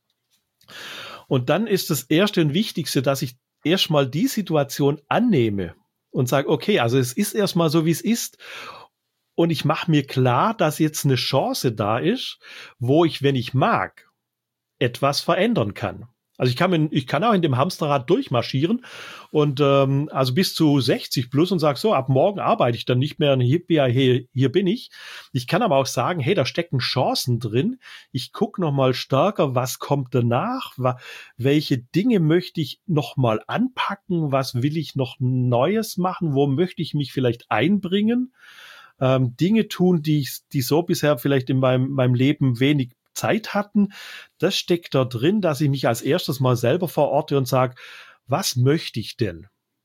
Und dann ist das Erste und Wichtigste, dass ich erstmal die Situation annehme und sage, okay, also es ist erstmal so, wie es ist. Und ich mache mir klar, dass jetzt eine Chance da ist, wo ich, wenn ich mag, etwas verändern kann. Also ich kann, in, ich kann auch in dem Hamsterrad durchmarschieren und ähm, also bis zu sechzig plus und sage so, ab morgen arbeite ich dann nicht mehr und hier, hier, hier bin ich. Ich kann aber auch sagen, hey, da stecken Chancen drin. Ich gucke nochmal stärker, was kommt danach, wa- welche Dinge möchte ich nochmal anpacken, was will ich noch Neues machen, wo möchte ich mich vielleicht einbringen, ähm, Dinge tun, die, ich, die so bisher vielleicht in meinem, meinem Leben wenig Zeit hatten, das steckt da drin, dass ich mich als erstes mal selber verorte und sage, was möchte ich denn?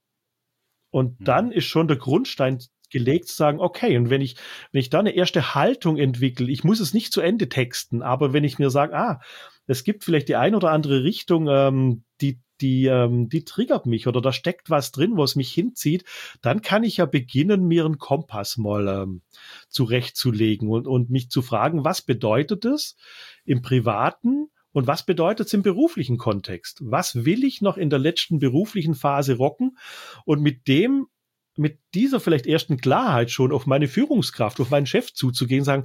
Und dann ist schon der Grundstein gelegt zu sagen, okay, und wenn ich, wenn ich da eine erste Haltung entwickle, ich muss es nicht zu Ende texten, aber wenn ich mir sage, ah, es gibt vielleicht die ein oder andere Richtung, ähm, die, die, ähm, die triggert mich oder da steckt was drin, wo es mich hinzieht, dann kann ich ja beginnen, mir einen Kompass mal ähm, zurechtzulegen und, und mich zu fragen, was bedeutet es im Privaten und was bedeutet es im beruflichen Kontext? Was will ich noch in der letzten beruflichen Phase rocken? Und mit dem, mit dieser vielleicht ersten Klarheit schon auf meine Führungskraft, auf meinen Chef zuzugehen, sagen,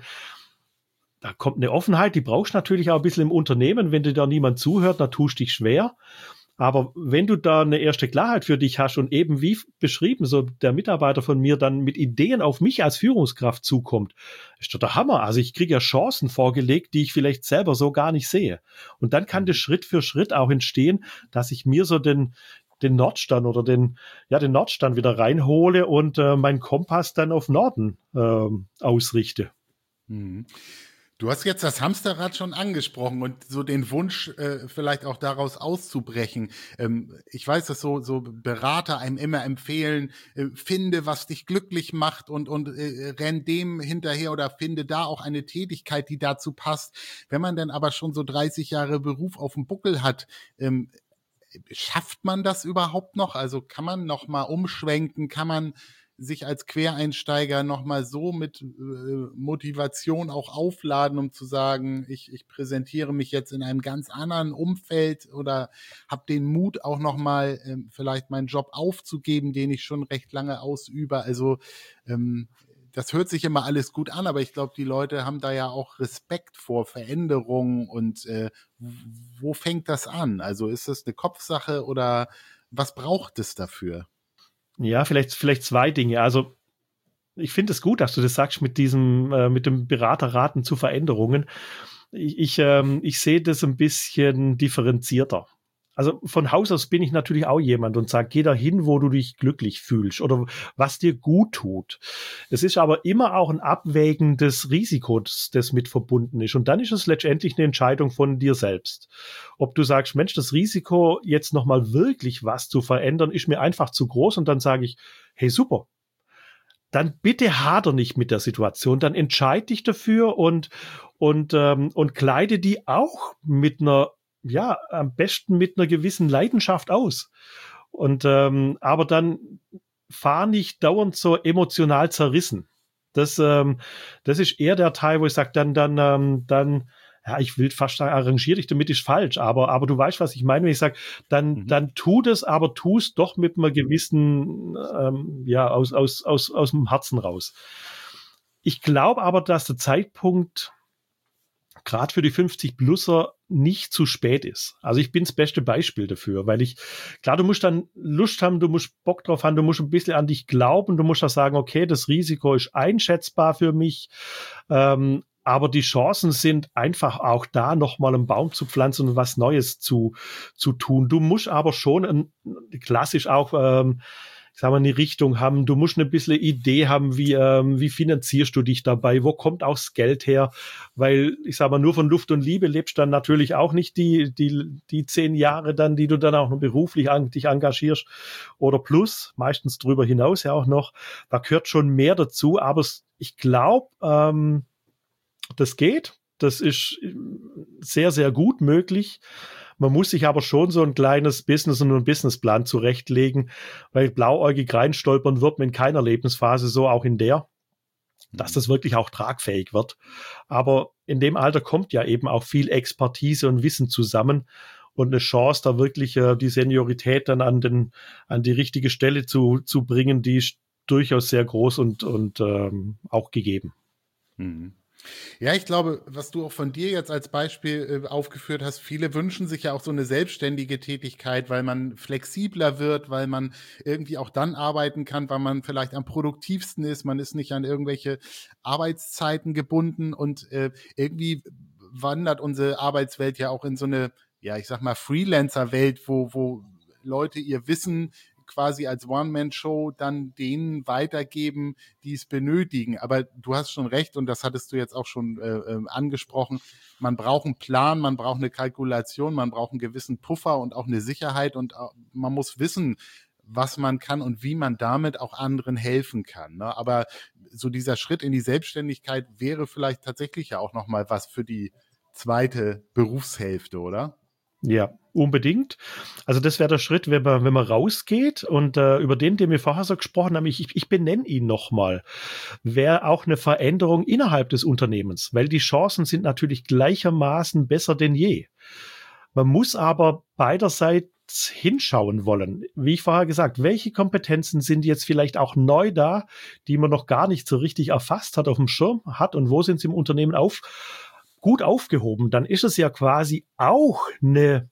da kommt eine Offenheit, die brauchst du natürlich auch ein bisschen im Unternehmen. Wenn dir da niemand zuhört, dann tust du dich schwer. Aber wenn du da eine erste Klarheit für dich hast und eben wie beschrieben, so der Mitarbeiter von mir dann mit Ideen auf mich als Führungskraft zukommt, ist doch der Hammer. Also ich kriege ja Chancen vorgelegt, die ich vielleicht selber so gar nicht sehe. Und dann kann das Schritt für Schritt auch entstehen, dass ich mir so den, den Nordstern oder den, ja, den Nordstern wieder reinhole und äh, meinen Kompass dann auf Norden ähm, ausrichte. Mhm. Du hast jetzt das Hamsterrad schon angesprochen und so den Wunsch, äh, vielleicht auch daraus auszubrechen. Ähm, ich weiß, dass so, so Berater einem immer empfehlen, äh, finde, was dich glücklich macht und, und äh, renn dem hinterher oder finde da auch eine Tätigkeit, die dazu passt. Wenn man dann aber schon so dreißig Jahre Beruf auf dem Buckel hat, ähm, schafft man das überhaupt noch? Also kann man noch mal umschwenken? Kann man sich als Quereinsteiger nochmal so mit äh, Motivation auch aufladen, um zu sagen, ich, ich präsentiere mich jetzt in einem ganz anderen Umfeld oder habe den Mut auch nochmal ähm, vielleicht meinen Job aufzugeben, den ich schon recht lange ausübe. Also ähm, das hört sich immer alles gut an, aber ich glaube, die Leute haben da ja auch Respekt vor Veränderungen und äh, wo fängt das an? Also ist das eine Kopfsache oder was braucht es dafür? Ja, vielleicht, vielleicht zwei Dinge. Also ich finde es gut, dass du das sagst mit diesem, äh, mit dem Beraterraten zu Veränderungen. Ich, ich, ähm, ich sehe das ein bisschen differenzierter. Also von Haus aus bin ich natürlich auch jemand und sage, geh da hin, wo du dich glücklich fühlst oder was dir gut tut. Es ist aber immer auch ein Abwägen des Risikos, das mit verbunden ist. Und dann ist es letztendlich eine Entscheidung von dir selbst. Ob du sagst, Mensch, das Risiko, jetzt nochmal wirklich was zu verändern, ist mir einfach zu groß. Und dann sage ich, hey, super. Dann bitte hader nicht mit der Situation, dann entscheid dich dafür und, und, ähm, und kleide die auch mit einer ja, am besten mit einer gewissen Leidenschaft aus. Und ähm, aber dann fahr nicht dauernd so emotional zerrissen. Das, ähm, das ist eher der Teil, wo ich sage, dann, dann, ähm, dann, ja, ich will fast sagen, arrangier dich damit ist falsch, aber, aber du weißt, was ich meine, wenn ich sage, dann, mhm. dann tu das, aber tu es doch mit einer gewissen, ähm, ja, aus, aus, aus, aus dem Herzen raus. Ich glaube aber, dass der Zeitpunkt gerade für die fünfzig-Pluser nicht zu spät ist. Also ich bin das beste Beispiel dafür, weil ich, klar, du musst dann Lust haben, du musst Bock drauf haben, du musst ein bisschen an dich glauben, du musst auch sagen, okay, das Risiko ist einschätzbar für mich, ähm, aber die Chancen sind einfach auch da, nochmal einen Baum zu pflanzen und was Neues zu, zu tun. Du musst aber schon ein, klassisch auch, ähm, ich sag mal, eine Richtung haben. Du musst eine bisschen Idee haben, wie, ähm, wie finanzierst du dich dabei? Wo kommt auch das Geld her? Weil, ich sag mal, nur von Luft und Liebe lebst dann natürlich auch nicht die, die, die zehn Jahre dann, die du dann auch noch beruflich an, dich engagierst oder plus, meistens drüber hinaus ja auch noch. Da gehört schon mehr dazu, aber ich glaube, ähm, das geht. Das ist sehr, sehr gut möglich. Man muss sich aber schon so ein kleines Business und einen Businessplan zurechtlegen, weil blauäugig reinstolpern wird man in keiner Lebensphase, so auch in der, dass das wirklich auch tragfähig wird. Aber in dem Alter kommt ja eben auch viel Expertise und Wissen zusammen und eine Chance, da wirklich äh, die Seniorität dann an den, an die richtige Stelle zu, zu bringen, die ist durchaus sehr groß und, und ähm, auch gegeben. Mhm. Ja, ich glaube, was du auch von dir jetzt als Beispiel äh, aufgeführt hast, viele wünschen sich ja auch so eine selbstständige Tätigkeit, weil man flexibler wird, weil man irgendwie auch dann arbeiten kann, weil man vielleicht am produktivsten ist, man ist nicht an irgendwelche Arbeitszeiten gebunden und äh, irgendwie wandert unsere Arbeitswelt ja auch in so eine, ja, ich sag mal, Freelancer-Welt, wo, wo Leute ihr Wissen quasi als One-Man-Show dann denen weitergeben, die es benötigen. Aber du hast schon recht und das hattest du jetzt auch schon äh, angesprochen. Man braucht einen Plan, man braucht eine Kalkulation, man braucht einen gewissen Puffer und auch eine Sicherheit und man muss wissen, was man kann und wie man damit auch anderen helfen kann. Ne? Aber so dieser Schritt in die Selbstständigkeit wäre vielleicht tatsächlich ja auch nochmal was für die zweite Berufshälfte, oder? Ja, unbedingt. Also das wäre der Schritt, wenn man, wenn man rausgeht und äh, über den, den wir vorher so gesprochen haben, ich, ich benenne ihn nochmal, wäre auch eine Veränderung innerhalb des Unternehmens, weil die Chancen sind natürlich gleichermaßen besser denn je. Man muss aber beiderseits hinschauen wollen. Wie ich vorher gesagt, welche Kompetenzen sind jetzt vielleicht auch neu da, die man noch gar nicht so richtig erfasst hat, auf dem Schirm hat und wo sind sie im Unternehmen auf gut aufgehoben, dann ist es ja quasi auch eine,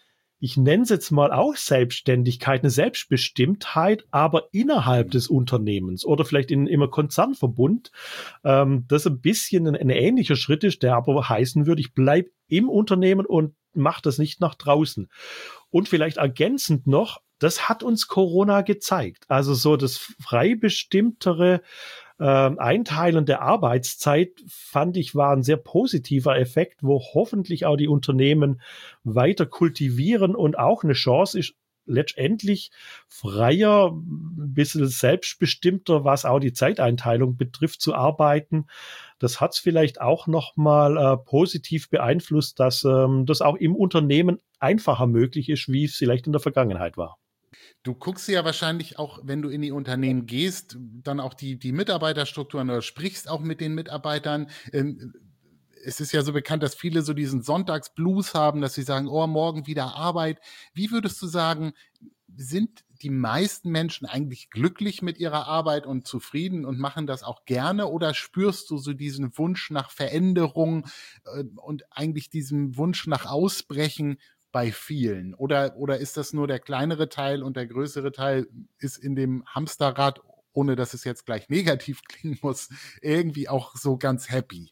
ich nenne es jetzt mal auch Selbstständigkeit, eine Selbstbestimmtheit, aber innerhalb des Unternehmens oder vielleicht in immer Konzernverbund, ähm, das ein bisschen ein, ein ähnlicher Schritt ist, der aber heißen würde, ich bleibe im Unternehmen und mache das nicht nach draußen. Und vielleicht ergänzend noch, das hat uns Corona gezeigt. Also so das frei bestimmtere Ähm, Einteilen der Arbeitszeit, fand ich, war ein sehr positiver Effekt, wo hoffentlich auch die Unternehmen weiter kultivieren und auch eine Chance ist, letztendlich freier, ein bisschen selbstbestimmter, was auch die Zeiteinteilung betrifft, zu arbeiten. Das hat es vielleicht auch nochmal äh, positiv beeinflusst, dass ähm, das auch im Unternehmen einfacher möglich ist, wie es vielleicht in der Vergangenheit war. Du guckst ja wahrscheinlich auch, wenn du in die Unternehmen gehst, dann auch die, die Mitarbeiterstrukturen oder sprichst auch mit den Mitarbeitern. Ähm, es ist ja so bekannt, dass viele so diesen Sonntagsblues haben, dass sie sagen, oh, morgen wieder Arbeit. Wie würdest du sagen, sind die meisten Menschen eigentlich glücklich mit ihrer Arbeit und zufrieden und machen das auch gerne? Oder spürst du so diesen Wunsch nach Veränderung äh, und eigentlich diesen Wunsch nach Ausbrechen bei vielen? Oder, oder ist das nur der kleinere Teil und der größere Teil ist in dem Hamsterrad, ohne dass es jetzt gleich negativ klingen muss, irgendwie auch so ganz happy?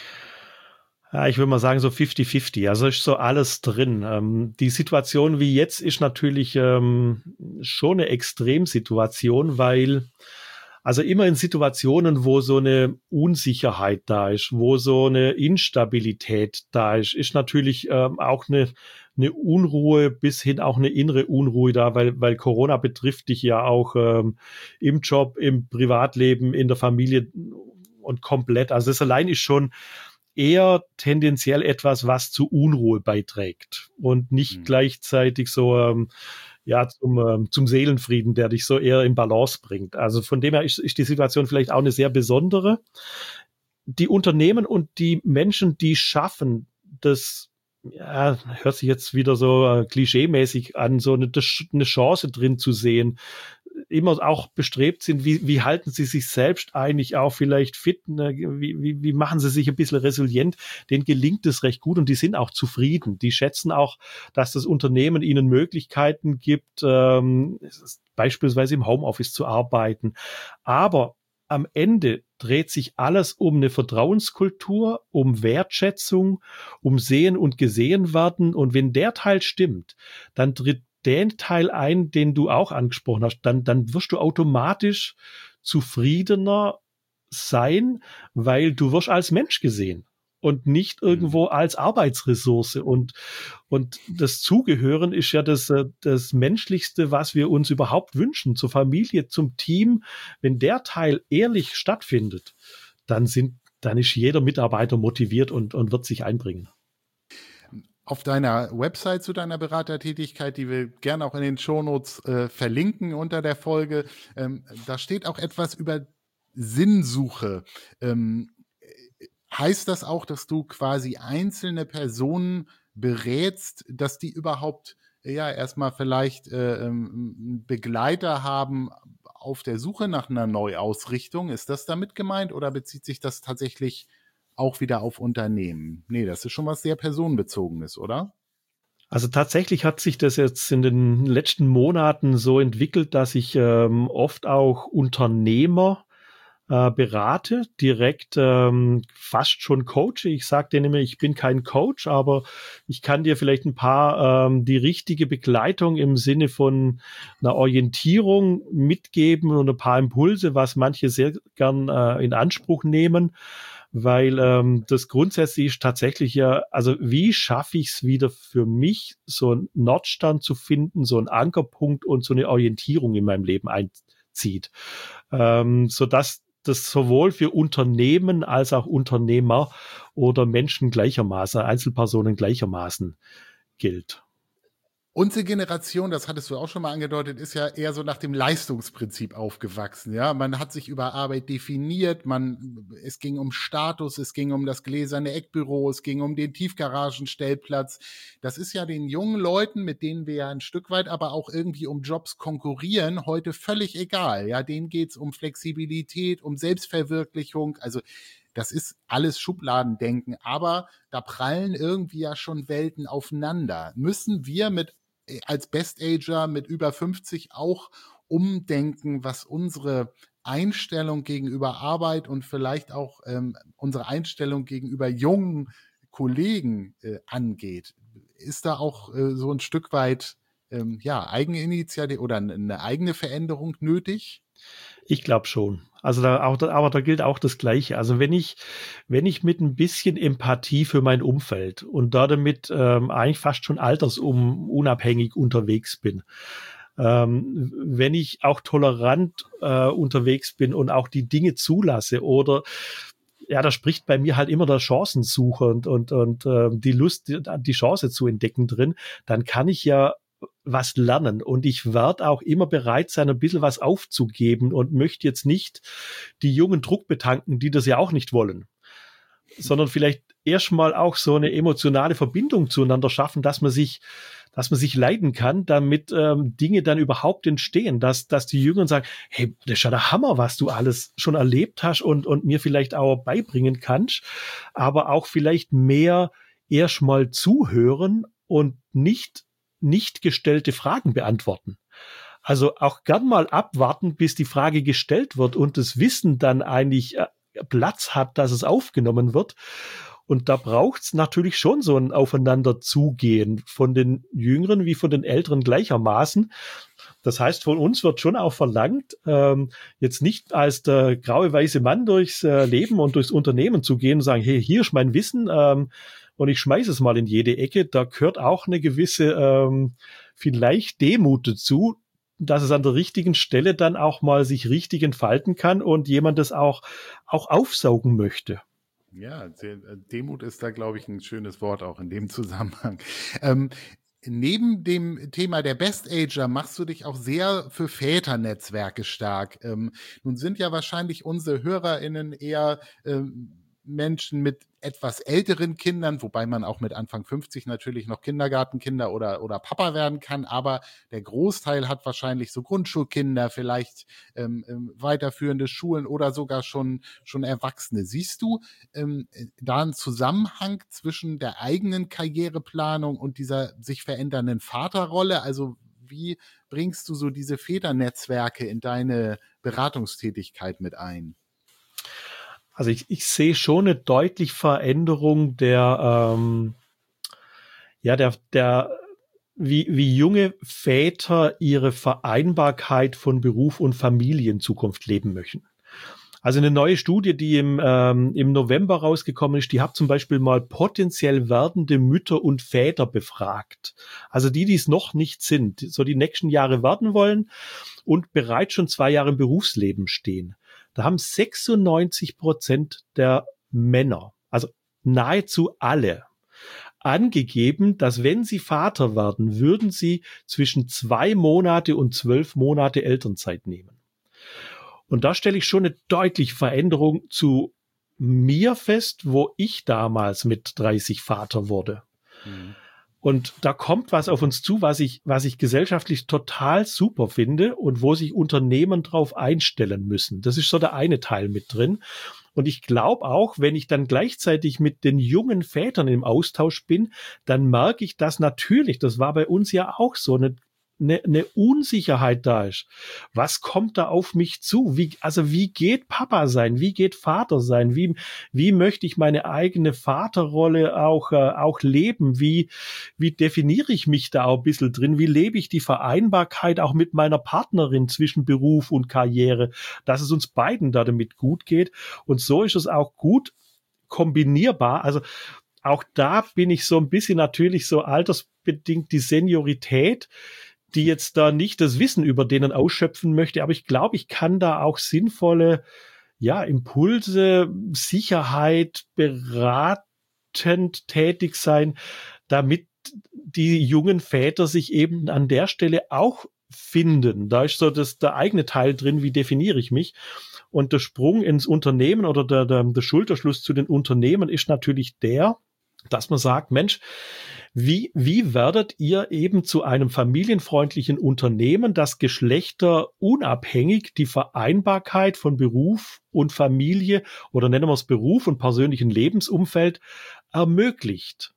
Ja, ich würde mal sagen so fifty fifty, also ist so alles drin. Ähm, die Situation wie jetzt ist natürlich ähm, schon eine Extremsituation, weil also immer in Situationen, wo so eine Unsicherheit da ist, wo so eine Instabilität da ist, ist natürlich ähm, auch eine, eine Unruhe bis hin auch eine innere Unruhe da, weil, weil Corona betrifft dich ja auch ähm, im Job, im Privatleben, in der Familie und komplett. Also das allein ist schon eher tendenziell etwas, was zu Unruhe beiträgt und nicht mhm. gleichzeitig so ähm, ja zum, ähm, zum Seelenfrieden, der dich so eher in Balance bringt. Also von dem her ist, ist die Situation vielleicht auch eine sehr besondere. Die Unternehmen und die Menschen, die schaffen, das ja, hört sich jetzt wieder so äh, klischeemäßig an, so eine, eine Chance drin zu sehen, immer auch bestrebt sind, wie, wie halten sie sich selbst eigentlich auch vielleicht fit, ne? wie, wie, wie machen sie sich ein bisschen resilient, denen gelingt es recht gut und die sind auch zufrieden. Die schätzen auch, dass das Unternehmen ihnen Möglichkeiten gibt, ähm, beispielsweise im Homeoffice zu arbeiten. Aber am Ende dreht sich alles um eine Vertrauenskultur, um Wertschätzung, um Sehen und Gesehen werden. Und wenn der Teil stimmt, dann tritt den Teil ein, den du auch angesprochen hast, dann, dann wirst du automatisch zufriedener sein, weil du wirst als Mensch gesehen und nicht irgendwo als Arbeitsressource. Und, und das Zugehören ist ja das, das Menschlichste, was wir uns überhaupt wünschen, zur Familie, zum Team. Wenn der Teil ehrlich stattfindet, dann sind, dann ist jeder Mitarbeiter motiviert und, und wird sich einbringen. Auf deiner Website zu deiner Beratertätigkeit, die wir gerne auch in den Shownotes äh, verlinken unter der Folge, ähm, da steht auch etwas über Sinnsuche. Ähm, heißt das auch, dass du quasi einzelne Personen berätst, dass die überhaupt ja erstmal vielleicht äh, einen Begleiter haben auf der Suche nach einer Neuausrichtung? Ist das damit gemeint oder bezieht sich das tatsächlich auch wieder auf Unternehmen? Nee, das ist schon was sehr Personenbezogenes, oder? Also tatsächlich hat sich das jetzt in den letzten Monaten so entwickelt, dass ich ähm, oft auch Unternehmer äh, berate, direkt ähm, fast schon coache. Ich sage denen immer, ich bin kein Coach, aber ich kann dir vielleicht ein paar ähm, die richtige Begleitung im Sinne von einer Orientierung mitgeben und ein paar Impulse, was manche sehr gern äh, in Anspruch nehmen. Weil ähm, das grundsätzlich ist tatsächlich ja, also wie schaffe ich es wieder für mich, so einen Nordstern zu finden, so einen Ankerpunkt und so eine Orientierung in meinem Leben einzieht, ähm, sodass das sowohl für Unternehmen als auch Unternehmer oder Menschen gleichermaßen, Einzelpersonen gleichermaßen gilt. Unsere Generation, das hattest du auch schon mal angedeutet, ist ja eher so nach dem Leistungsprinzip aufgewachsen. Ja, man hat sich über Arbeit definiert, man, es ging um Status, es ging um das gläserne Eckbüro, es ging um den Tiefgaragenstellplatz. Das ist ja den jungen Leuten, mit denen wir ja ein Stück weit aber auch irgendwie um Jobs konkurrieren, heute völlig egal. Ja, denen geht's um Flexibilität, um Selbstverwirklichung. Also das ist alles Schubladendenken, aber da prallen irgendwie ja schon Welten aufeinander. Müssen wir mit als Best-Ager mit über fünfzig auch umdenken, was unsere Einstellung gegenüber Arbeit und vielleicht auch ähm, unsere Einstellung gegenüber jungen Kollegen äh, angeht? Ist da auch äh, so ein Stück weit ähm, ja, Eigeninitiative oder eine eigene Veränderung nötig? Ich glaube schon. Also da auch, aber da gilt auch das Gleiche. Also wenn ich, wenn ich mit ein bisschen Empathie für mein Umfeld und da damit ähm, eigentlich fast schon altersunabhängig unterwegs bin, ähm, wenn ich auch tolerant äh, unterwegs bin und auch die Dinge zulasse oder ja, da spricht bei mir halt immer der Chancensucher und und und äh, die Lust, die, die Chance zu entdecken drin, dann kann ich ja was lernen und ich werde auch immer bereit sein, ein bisschen was aufzugeben und möchte jetzt nicht die jungen Druck betanken, die das ja auch nicht wollen, sondern vielleicht erstmal auch so eine emotionale Verbindung zueinander schaffen, dass man sich, dass man sich leiden kann, damit ähm, Dinge dann überhaupt entstehen, dass, dass die Jüngeren sagen, hey, das ist ja der Hammer, was du alles schon erlebt hast und, und mir vielleicht auch beibringen kannst, aber auch vielleicht mehr erstmal zuhören und nicht nicht gestellte Fragen beantworten. Also auch gern mal abwarten, bis die Frage gestellt wird und das Wissen dann eigentlich Platz hat, dass es aufgenommen wird. Und da braucht es natürlich schon so ein Aufeinanderzugehen von den Jüngeren wie von den Älteren gleichermaßen. Das heißt, von uns wird schon auch verlangt, ähm, jetzt nicht als der graue weiße Mann durchs äh, Leben und durchs Unternehmen zu gehen und sagen, hey, hier ist mein Wissen, ähm, und ich schmeiße es mal in jede Ecke. Da gehört auch eine gewisse ähm, vielleicht Demut dazu, dass es an der richtigen Stelle dann auch mal sich richtig entfalten kann und jemand das auch auch aufsaugen möchte. Ja, Demut ist da, glaube ich, ein schönes Wort auch in dem Zusammenhang. Ähm, neben dem Thema der Best-Ager machst du dich auch sehr für Väternetzwerke stark. Ähm, nun sind ja wahrscheinlich unsere HörerInnen eher ähm, Menschen mit etwas älteren Kindern, wobei man auch mit Anfang fünfzig natürlich noch Kindergartenkinder oder, oder Papa werden kann, aber der Großteil hat wahrscheinlich so Grundschulkinder, vielleicht ähm, ähm, weiterführende Schulen oder sogar schon, schon Erwachsene. Siehst du ähm, da einen Zusammenhang zwischen der eigenen Karriereplanung und dieser sich verändernden Vaterrolle? Also wie bringst du so diese Väternetzwerke in deine Beratungstätigkeit mit ein? Also ich, ich sehe schon eine deutliche Veränderung der, ähm, ja, der, der, wie, wie junge Väter ihre Vereinbarkeit von Beruf und Familie in Zukunft leben möchten. Also eine neue Studie, die im, ähm, im November rausgekommen ist, die hat zum Beispiel mal potenziell werdende Mütter und Väter befragt. Also die, die es noch nicht sind, so die nächsten Jahre werden wollen und bereits schon zwei Jahre im Berufsleben stehen. Da haben sechsundneunzig Prozent der Männer, also nahezu alle, angegeben, dass wenn sie Vater werden, würden sie zwischen zwei Monate und zwölf Monate Elternzeit nehmen. Und da stelle ich schon eine deutliche Veränderung zu mir fest, wo ich damals mit dreißig Vater wurde. Mhm. Und da kommt was auf uns zu, was ich, was ich gesellschaftlich total super finde und wo sich Unternehmen drauf einstellen müssen. Das ist so der eine Teil mit drin. Und ich glaube auch, wenn ich dann gleichzeitig mit den jungen Vätern im Austausch bin, dann merke ich, dass natürlich, das war bei uns ja auch so, eine Eine, eine Unsicherheit da ist. Was kommt da auf mich zu? Wie, also wie geht Papa sein? Wie geht Vater sein? Wie, wie möchte ich meine eigene Vaterrolle auch, äh, auch leben? Wie, wie definiere ich mich da auch ein bisschen drin? Wie lebe ich die Vereinbarkeit auch mit meiner Partnerin zwischen Beruf und Karriere, dass es uns beiden da damit gut geht? Und so ist es auch gut kombinierbar. Also auch da bin ich so ein bisschen natürlich so altersbedingt die Seniorität, die jetzt da nicht das Wissen über denen ausschöpfen möchte, aber ich glaube, ich kann da auch sinnvolle, ja, Impulse, Sicherheit, beratend tätig sein, damit die jungen Väter sich eben an der Stelle auch finden. Da ist so das, der eigene Teil drin, wie definiere ich mich? Und der Sprung ins Unternehmen oder der, der, der Schulterschluss zu den Unternehmen ist natürlich der, dass man sagt, Mensch, Wie, wie werdet ihr eben zu einem familienfreundlichen Unternehmen, das geschlechterunabhängig die Vereinbarkeit von Beruf und Familie oder nennen wir es Beruf und persönlichen Lebensumfeld ermöglicht?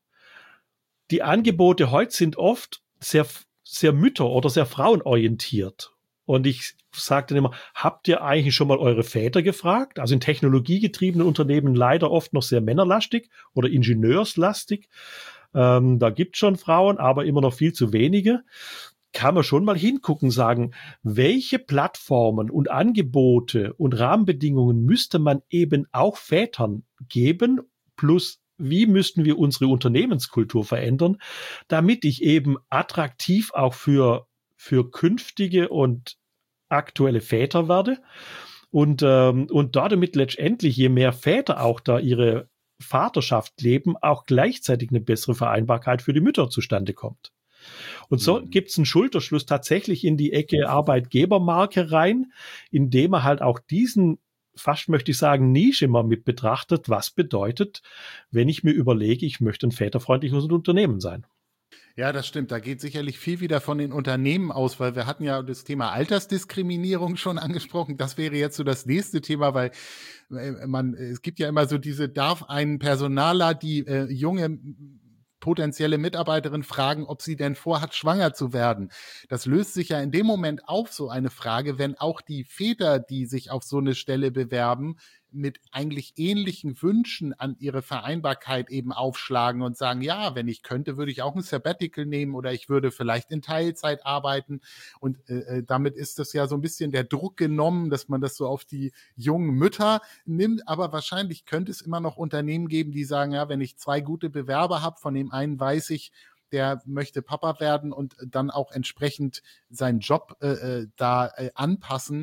Die Angebote heute sind oft sehr, sehr mütter- oder sehr frauenorientiert. Und ich sage dann immer, habt ihr eigentlich schon mal eure Väter gefragt? Also in technologiegetriebenen Unternehmen leider oft noch sehr männerlastig oder ingenieurslastig. Ähm, da gibt es schon Frauen, aber immer noch viel zu wenige. Kann man schon mal hingucken, sagen, welche Plattformen und Angebote und Rahmenbedingungen müsste man eben auch Vätern geben, plus wie müssten wir unsere Unternehmenskultur verändern, damit ich eben attraktiv auch für, für künftige und aktuelle Väter werde und, ähm, und damit letztendlich, je mehr Väter auch da ihre Vaterschaft leben, auch gleichzeitig eine bessere Vereinbarkeit für die Mütter zustande kommt. Und so mhm. gibt es einen Schulterschluss tatsächlich in die Ecke Arbeitgebermarke rein, indem er halt auch diesen, fast möchte ich sagen, Nische mal mit betrachtet, was bedeutet, wenn ich mir überlege, ich möchte ein väterfreundliches Unternehmen sein. Ja, das stimmt. Da geht sicherlich viel wieder von den Unternehmen aus, weil wir hatten ja das Thema Altersdiskriminierung schon angesprochen. Das wäre jetzt so das nächste Thema, weil man, es gibt ja immer so diese, darf ein Personaler die äh, junge potenzielle Mitarbeiterin fragen, ob sie denn vorhat, schwanger zu werden. Das löst sich ja in dem Moment auf, so eine Frage, wenn auch die Väter, die sich auf so eine Stelle bewerben, mit eigentlich ähnlichen Wünschen an ihre Vereinbarkeit eben aufschlagen und sagen, ja, wenn ich könnte, würde ich auch ein Sabbatical nehmen oder ich würde vielleicht in Teilzeit arbeiten. Und äh, damit ist das ja so ein bisschen der Druck genommen, dass man das so auf die jungen Mütter nimmt. Aber wahrscheinlich könnte es immer noch Unternehmen geben, die sagen, ja, wenn ich zwei gute Bewerber habe, von dem einen weiß ich, der möchte Papa werden und dann auch entsprechend seinen Job äh, da äh, anpassen,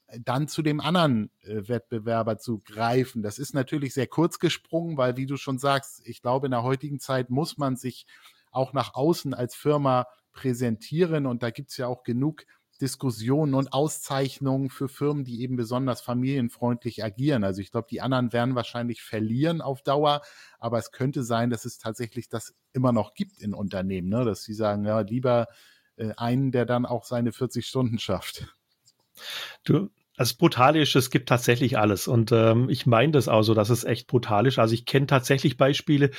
dann zu dem anderen äh, Wettbewerber zu greifen. Das ist natürlich sehr kurz gesprungen, weil, wie du schon sagst, ich glaube, in der heutigen Zeit muss man sich auch nach außen als Firma präsentieren und da gibt's ja auch genug Diskussionen und Auszeichnungen für Firmen, die eben besonders familienfreundlich agieren. Also ich glaube, die anderen werden wahrscheinlich verlieren auf Dauer, aber es könnte sein, dass es tatsächlich das immer noch gibt in Unternehmen, ne? Dass sie sagen, ja, lieber äh, einen, der dann auch seine vierzig Stunden schafft. Du, also brutal ist, es gibt tatsächlich alles und ähm, ich meine das auch so, dass es echt brutal ist. Also ich kenne tatsächlich Beispiele,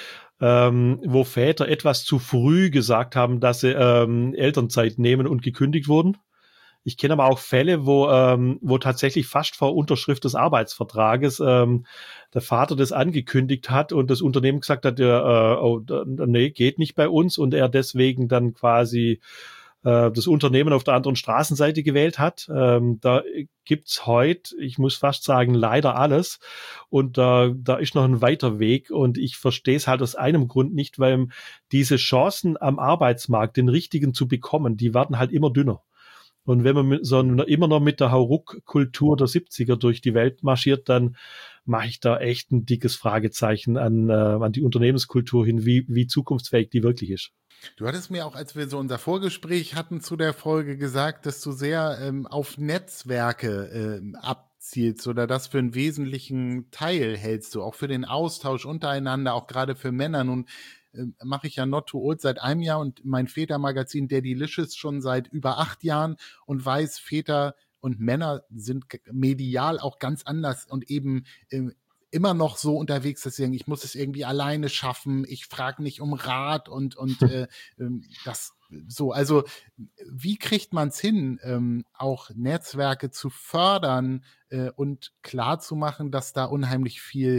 ähm, wo Väter etwas zu früh gesagt haben, dass sie ähm, Elternzeit nehmen und gekündigt wurden. Ich kenne aber auch Fälle, wo ähm, wo tatsächlich fast vor Unterschrift des Arbeitsvertrages ähm, der Vater das angekündigt hat und das Unternehmen gesagt hat, ja, äh, oh, nee, geht nicht bei uns und er deswegen dann quasi äh, das Unternehmen auf der anderen Straßenseite gewählt hat. Ähm, da gibt's heute, ich muss fast sagen, leider alles. Und da, da ist noch ein weiter Weg. Und ich verstehe es halt aus einem Grund nicht, weil diese Chancen am Arbeitsmarkt, den richtigen zu bekommen, die werden halt immer dünner. Und wenn man mit so einer, immer noch mit der Hauruck-Kultur der siebziger durch die Welt marschiert, dann mache ich da echt ein dickes Fragezeichen an, äh, an die Unternehmenskultur hin, wie, wie zukunftsfähig die wirklich ist. Du hattest mir auch, als wir so unser Vorgespräch hatten zu der Folge, gesagt, dass du sehr ähm, auf Netzwerke ähm, abzielst oder das für einen wesentlichen Teil hältst du, auch für den Austausch untereinander, auch gerade für Männer. Nun äh, mache ich ja Not Too Old seit einem Jahr und mein Vätermagazin Daddylicious schon seit über acht Jahren und weiß, Väter und Männer sind medial auch ganz anders und eben äh, immer noch so unterwegs, dass sie sagen, ich muss es irgendwie alleine schaffen, ich frage nicht um Rat und und äh, das so. Also wie kriegt man es hin, ähm, auch Netzwerke zu fördern äh, und klar zu machen, dass da unheimlich viel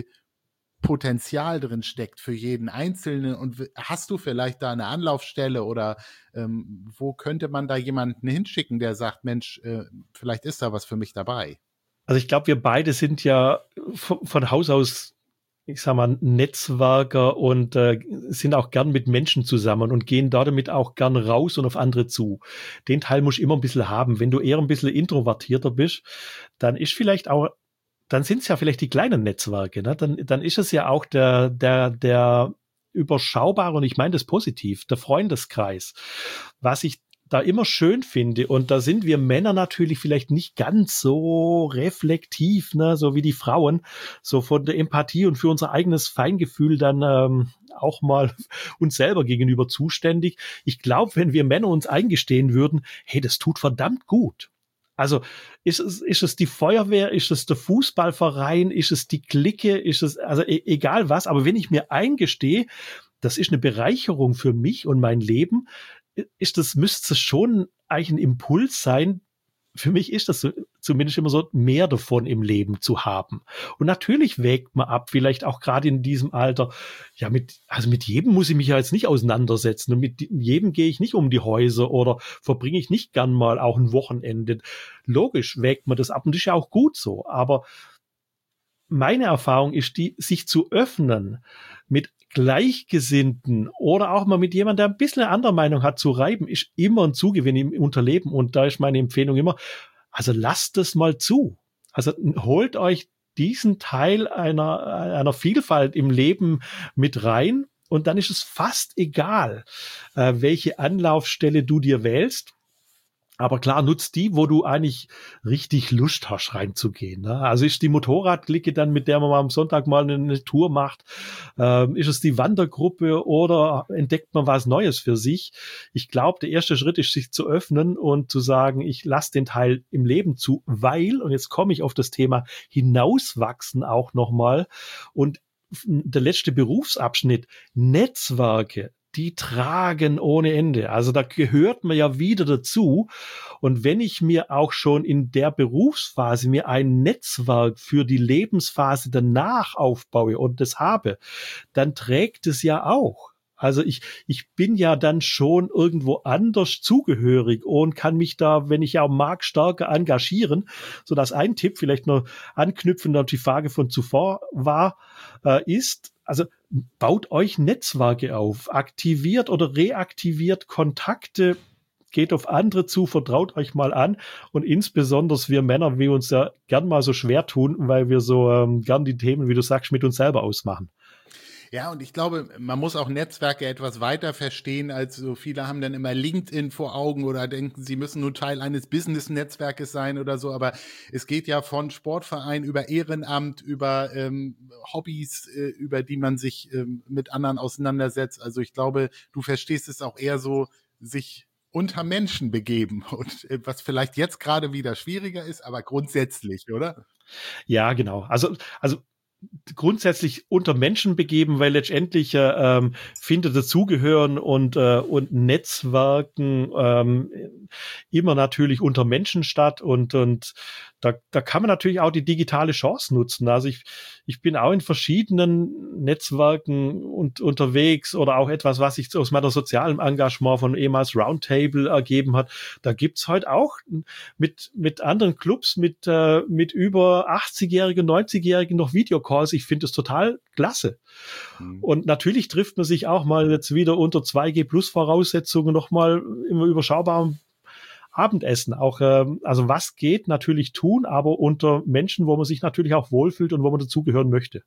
Potenzial drin steckt für jeden Einzelnen und hast du vielleicht da eine Anlaufstelle oder ähm, wo könnte man da jemanden hinschicken, der sagt, Mensch, äh, vielleicht ist da was für mich dabei? Also ich glaube, wir beide sind ja von, von Haus aus, ich sag mal, Netzwerker und äh, sind auch gern mit Menschen zusammen und gehen da damit auch gern raus und auf andere zu. Den Teil musst du immer ein bisschen haben. Wenn du eher ein bisschen introvertierter bist, dann ist vielleicht auch, dann sind es ja vielleicht die kleinen Netzwerke, ne? Dann, dann ist es ja auch der, der, der überschaubare, und ich meine das positiv, der Freundeskreis. Was ich da immer schön finde, und da sind wir Männer natürlich vielleicht nicht ganz so reflektiv, ne, so wie die Frauen, so von der Empathie und für unser eigenes Feingefühl dann ähm, auch mal uns selber gegenüber zuständig. Ich glaube, wenn wir Männer uns eingestehen würden, hey, das tut verdammt gut. Also ist es, ist es die Feuerwehr, ist es der Fußballverein, ist es die Clique, ist es, also e- egal was, aber wenn ich mir eingestehe, das ist eine Bereicherung für mich und mein Leben, ist das, müsste es schon eigentlich ein Impuls sein. Für mich ist das so, zumindest immer so, mehr davon im Leben zu haben. Und natürlich wägt man ab, vielleicht auch gerade in diesem Alter, ja, mit, also mit jedem muss ich mich ja jetzt nicht auseinandersetzen und mit jedem gehe ich nicht um die Häuser oder verbringe ich nicht gern mal auch ein Wochenende. Logisch wägt man das ab und das ist ja auch gut so. Aber meine Erfahrung ist die, sich zu öffnen, mit Gleichgesinnten oder auch mal mit jemandem, der ein bisschen eine andere Meinung hat, zu reiben, ist immer ein Zugewinn im Unterleben. Und da ist meine Empfehlung immer, also lasst es mal zu. Also holt euch diesen Teil einer, einer Vielfalt im Leben mit rein und dann ist es fast egal, äh, welche Anlaufstelle du dir wählst. Aber klar, nutzt die, wo du eigentlich richtig Lust hast, reinzugehen. Ne? Also ist die Motorradklicke dann, mit der man mal am Sonntag mal eine Tour macht, ähm, ist es die Wandergruppe oder entdeckt man was Neues für sich? Ich glaube, der erste Schritt ist, sich zu öffnen und zu sagen, ich lasse den Teil im Leben zu, weil, und jetzt komme ich auf das Thema hinauswachsen auch nochmal, und der letzte Berufsabschnitt, Netzwerke, die tragen ohne Ende. Also da gehört man ja wieder dazu. Und wenn ich mir auch schon in der Berufsphase mir ein Netzwerk für die Lebensphase danach aufbaue und das habe, dann trägt es ja auch. Also ich, ich bin ja dann schon irgendwo anders zugehörig und kann mich da, wenn ich ja mag, stärker engagieren. So dass ein Tipp vielleicht noch anknüpfend auf die Frage von zuvor war, äh, ist, also baut euch Netzwerke auf, aktiviert oder reaktiviert Kontakte, geht auf andere zu, vertraut euch mal an und insbesondere wir Männer, wir uns ja gern mal so schwer tun, weil wir so ähm, gern die Themen, wie du sagst, mit uns selber ausmachen. Ja, und ich glaube, man muss auch Netzwerke etwas weiter verstehen, als so viele haben dann immer LinkedIn vor Augen oder denken, sie müssen nur Teil eines Business-Netzwerkes sein oder so, aber es geht ja von Sportverein über Ehrenamt, über ähm, Hobbys, äh, über die man sich ähm, mit anderen auseinandersetzt. Also ich glaube, du verstehst es auch eher so, sich unter Menschen begeben und äh, was vielleicht jetzt gerade wieder schwieriger ist, aber grundsätzlich, oder? Ja, genau. Also, also grundsätzlich unter Menschen begeben, weil letztendlich äh, ähm, findet dazugehören und äh, und Netzwerken ähm, immer natürlich unter Menschen statt und und da da kann man natürlich auch die digitale Chance nutzen. Also ich ich bin auch in verschiedenen Netzwerken und unterwegs oder auch etwas, was sich aus meiner sozialen Engagement von ehemals Roundtable ergeben hat. Da gibt's heute auch mit mit anderen Clubs mit äh, mit über achtzigjährigen, neunzigjährigen noch Videocalls. Ich finde es total klasse. Mhm. Und natürlich trifft man sich auch mal jetzt wieder unter zwei G Plus Voraussetzungen noch mal immer überschaubarem Abendessen. Auch ähm, also was geht, natürlich tun, aber unter Menschen, wo man sich natürlich auch wohlfühlt und wo man dazugehören möchte.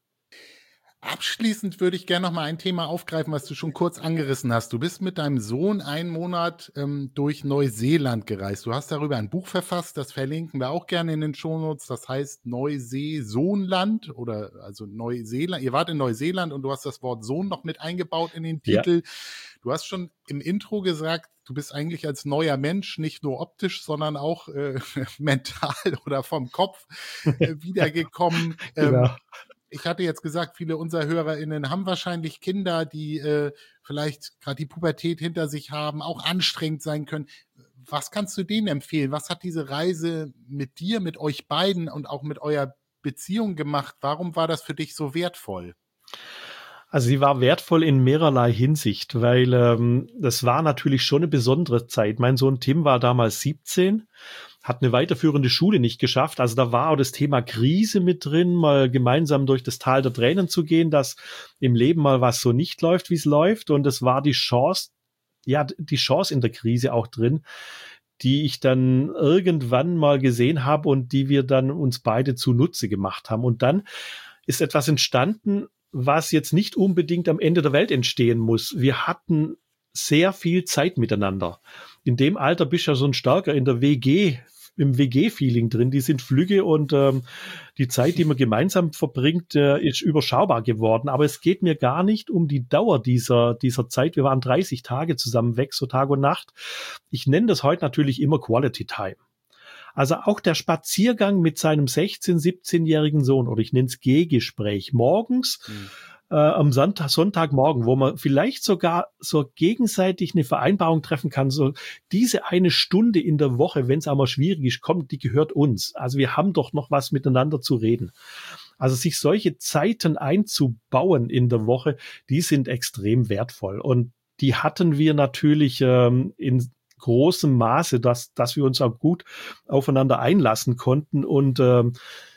Abschließend würde ich gerne noch mal ein Thema aufgreifen, was du schon kurz angerissen hast. Du bist mit deinem Sohn einen Monat ähm, durch Neuseeland gereist. Du hast darüber ein Buch verfasst, das verlinken wir auch gerne in den Shownotes. Das heißt Neusee-Sohnland oder also Neuseeland. Ihr wart in Neuseeland und du hast das Wort Sohn noch mit eingebaut in den Titel. Ja. Du hast schon im Intro gesagt, du bist eigentlich als neuer Mensch nicht nur optisch, sondern auch äh, mental oder vom Kopf äh, wiedergekommen. Genau. Ähm, Ich hatte jetzt gesagt, viele unserer HörerInnen haben wahrscheinlich Kinder, die äh, vielleicht gerade die Pubertät hinter sich haben, auch anstrengend sein können. Was kannst du denen empfehlen? Was hat diese Reise mit dir, mit euch beiden und auch mit eurer Beziehung gemacht? Warum war das für dich so wertvoll? Also sie war wertvoll in mehrerlei Hinsicht, weil ähm, das war natürlich schon eine besondere Zeit. Mein Sohn Tim war damals siebzehn, hat eine weiterführende Schule nicht geschafft. Also da war auch das Thema Krise mit drin, mal gemeinsam durch das Tal der Tränen zu gehen, dass im Leben mal was so nicht läuft, wie es läuft. Und es war die Chance, ja, die Chance in der Krise auch drin, die ich dann irgendwann mal gesehen habe und die wir dann uns beide zunutze gemacht haben. Und dann ist etwas entstanden, was jetzt nicht unbedingt am Ende der Welt entstehen muss. Wir hatten sehr viel Zeit miteinander. In dem Alter bist du ja so ein starker in der W G, im W G-Feeling drin. Die sind flügge und ähm, die Zeit, die man gemeinsam verbringt, äh, ist überschaubar geworden. Aber es geht mir gar nicht um die Dauer dieser, dieser Zeit. Wir waren dreißig Tage zusammen weg, so Tag und Nacht. Ich nenne das heute natürlich immer Quality Time. Also auch der Spaziergang mit seinem sechzehn-, siebzehnjährigen Sohn, oder ich nenne es Gehgespräch, morgens mhm. äh, am Sonntag, Sonntagmorgen, wo man vielleicht sogar so gegenseitig eine Vereinbarung treffen kann, so diese eine Stunde in der Woche, wenn es einmal schwierig ist, kommt, die gehört uns. Also wir haben doch noch was miteinander zu reden. Also sich solche Zeiten einzubauen in der Woche, die sind extrem wertvoll. Und die hatten wir natürlich ähm, in großem Maße, dass, dass wir uns auch gut aufeinander einlassen konnten und ähm,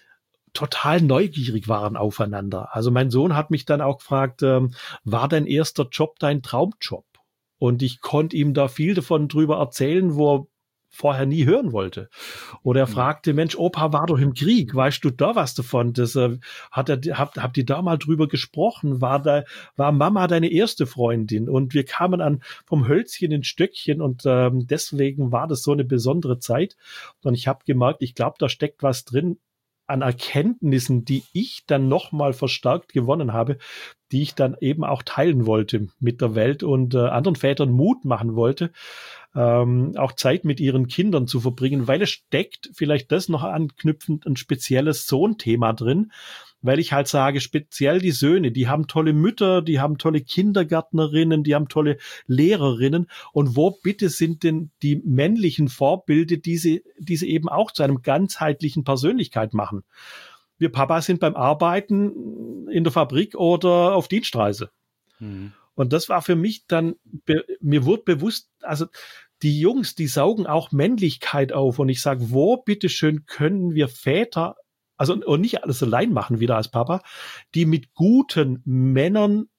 total neugierig waren aufeinander. Also mein Sohn hat mich dann auch gefragt, ähm, war dein erster Job dein Traumjob? Und ich konnte ihm da viel davon drüber erzählen, wo er vorher nie hören wollte. Oder er fragte, Mensch, Opa war doch im Krieg, weißt du da was davon? Das, äh, hat er, habt, habt ihr da mal drüber gesprochen? War da, war Mama deine erste Freundin? Und wir kamen an vom Hölzchen ins Stöckchen und ähm, deswegen war das so eine besondere Zeit. Und ich habe gemerkt, ich glaube, da steckt was drin an Erkenntnissen, die ich dann nochmal verstärkt gewonnen habe, die ich dann eben auch teilen wollte mit der Welt und äh, anderen Vätern Mut machen wollte, ähm, auch Zeit mit ihren Kindern zu verbringen, weil es steckt, vielleicht das noch anknüpfend, ein spezielles Sohnthema drin, weil ich halt sage, speziell die Söhne, die haben tolle Mütter, die haben tolle Kindergärtnerinnen, die haben tolle Lehrerinnen und wo bitte sind denn die männlichen Vorbilder, die sie, die sie eben auch zu einem ganzheitlichen Persönlichkeit machen? Wir Papas sind beim Arbeiten in der Fabrik oder auf Dienstreise. Mhm. Und das war für mich dann, be, mir wurde bewusst, also die Jungs, die saugen auch Männlichkeit auf. Und ich sage, wo bitteschön können wir Väter, also und nicht alles allein machen wieder als Papa, die mit guten Männern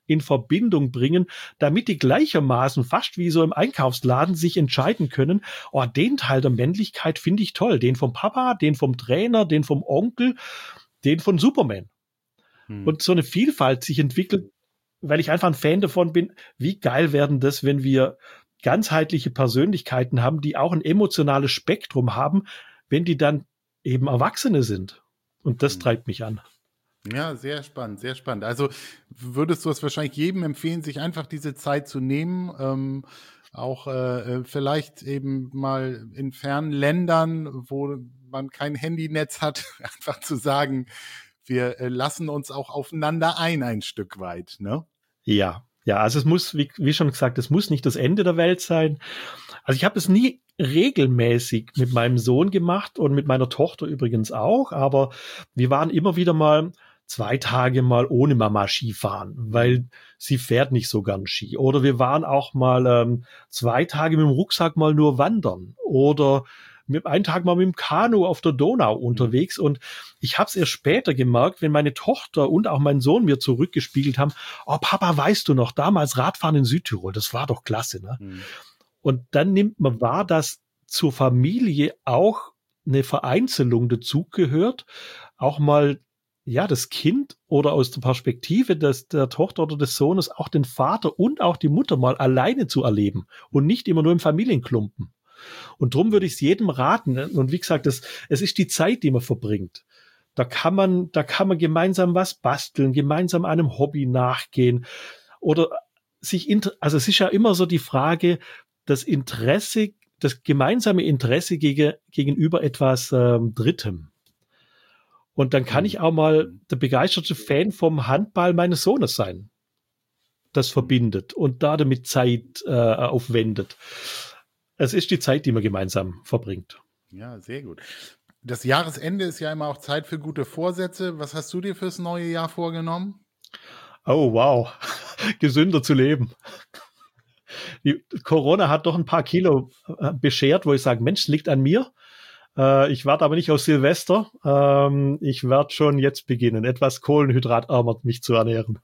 in Verbindung bringen, damit die gleichermaßen fast wie so im Einkaufsladen sich entscheiden können, oh, den Teil der Männlichkeit finde ich toll, den vom Papa, den vom Trainer, den vom Onkel, den von Superman. Hm. Und so eine Vielfalt sich entwickelt, weil ich einfach ein Fan davon bin, wie geil werden das, wenn wir ganzheitliche Persönlichkeiten haben, die auch ein emotionales Spektrum haben, wenn die dann eben Erwachsene sind. Und das hm. treibt mich an. Ja, sehr spannend, sehr spannend. Also würdest du es wahrscheinlich jedem empfehlen, sich einfach diese Zeit zu nehmen, ähm, auch äh, vielleicht eben mal in fernen Ländern, wo man kein Handynetz hat, einfach zu sagen, wir äh, lassen uns auch aufeinander ein, ein Stück weit, ne? Ja, ja, also es muss, wie, wie schon gesagt, es muss nicht das Ende der Welt sein. Also ich habe es nie regelmäßig mit meinem Sohn gemacht und mit meiner Tochter übrigens auch, aber wir waren immer wieder mal zwei Tage mal ohne Mama Skifahren, weil sie fährt nicht so gern Ski. Oder wir waren auch mal ähm, zwei Tage mit dem Rucksack mal nur wandern oder mit einen Tag mal mit dem Kanu auf der Donau unterwegs. Und ich habe es erst später gemerkt, wenn meine Tochter und auch mein Sohn mir zurückgespiegelt haben, oh Papa, weißt du noch, damals Radfahren in Südtirol, das war doch klasse, ne? Mhm. Und dann nimmt man wahr, dass zur Familie auch eine Vereinzelung dazugehört, auch mal ja, das Kind oder aus der Perspektive des, der Tochter oder des Sohnes auch den Vater und auch die Mutter mal alleine zu erleben und nicht immer nur im Familienklumpen. Und drum würde ich es jedem raten. Und wie gesagt, das, es ist die Zeit, die man verbringt. Da kann man, da kann man gemeinsam was basteln, gemeinsam einem Hobby nachgehen oder sich, also es ist ja immer so die Frage, das Interesse, das gemeinsame Interesse gegen, gegenüber etwas ähm, Drittem. Und dann kann ich auch mal der begeisterte Fan vom Handball meines Sohnes sein. Das verbindet und da damit Zeit äh, aufwendet. Es ist die Zeit, die man gemeinsam verbringt. Ja, sehr gut. Das Jahresende ist ja immer auch Zeit für gute Vorsätze. Was hast du dir fürs neue Jahr vorgenommen? Oh, wow. Gesünder zu leben. Die Corona hat doch ein paar Kilo beschert, wo ich sage, Mensch, liegt an mir. Ich warte aber nicht auf Silvester. Ich werde schon jetzt beginnen, etwas kohlenhydratärmer mich zu ernähren.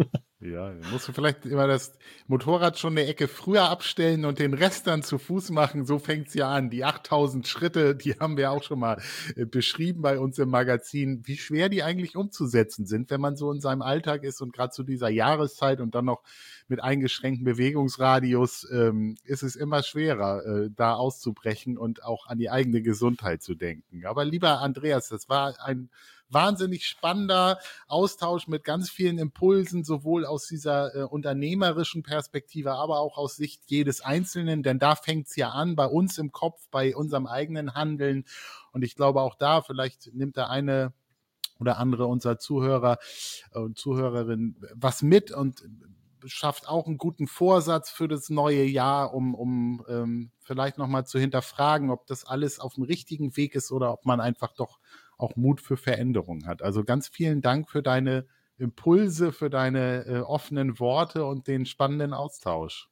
Ja, dann musst du vielleicht immer das Motorrad schon eine Ecke früher abstellen und den Rest dann zu Fuß machen. So fängt's ja an. Die achttausend Schritte, die haben wir auch schon mal äh, beschrieben bei uns im Magazin, wie schwer die eigentlich umzusetzen sind, wenn man so in seinem Alltag ist und gerade zu dieser Jahreszeit und dann noch mit eingeschränktem Bewegungsradius ähm, ist es immer schwerer, äh, da auszubrechen und auch an die eigene Gesundheit zu denken. Aber lieber Andreas, das war ein wahnsinnig spannender Austausch mit ganz vielen Impulsen, sowohl aus dieser äh, unternehmerischen Perspektive, aber auch aus Sicht jedes Einzelnen, denn da fängt's ja an, bei uns im Kopf, bei unserem eigenen Handeln. Und ich glaube auch da, vielleicht nimmt der eine oder andere unserer Zuhörer und Zuhörerin was mit und schafft auch einen guten Vorsatz für das neue Jahr, um, um ähm, vielleicht nochmal zu hinterfragen, ob das alles auf dem richtigen Weg ist oder ob man einfach doch auch Mut für Veränderung hat. Also ganz vielen Dank für deine Impulse, für deine äh, offenen Worte und den spannenden Austausch.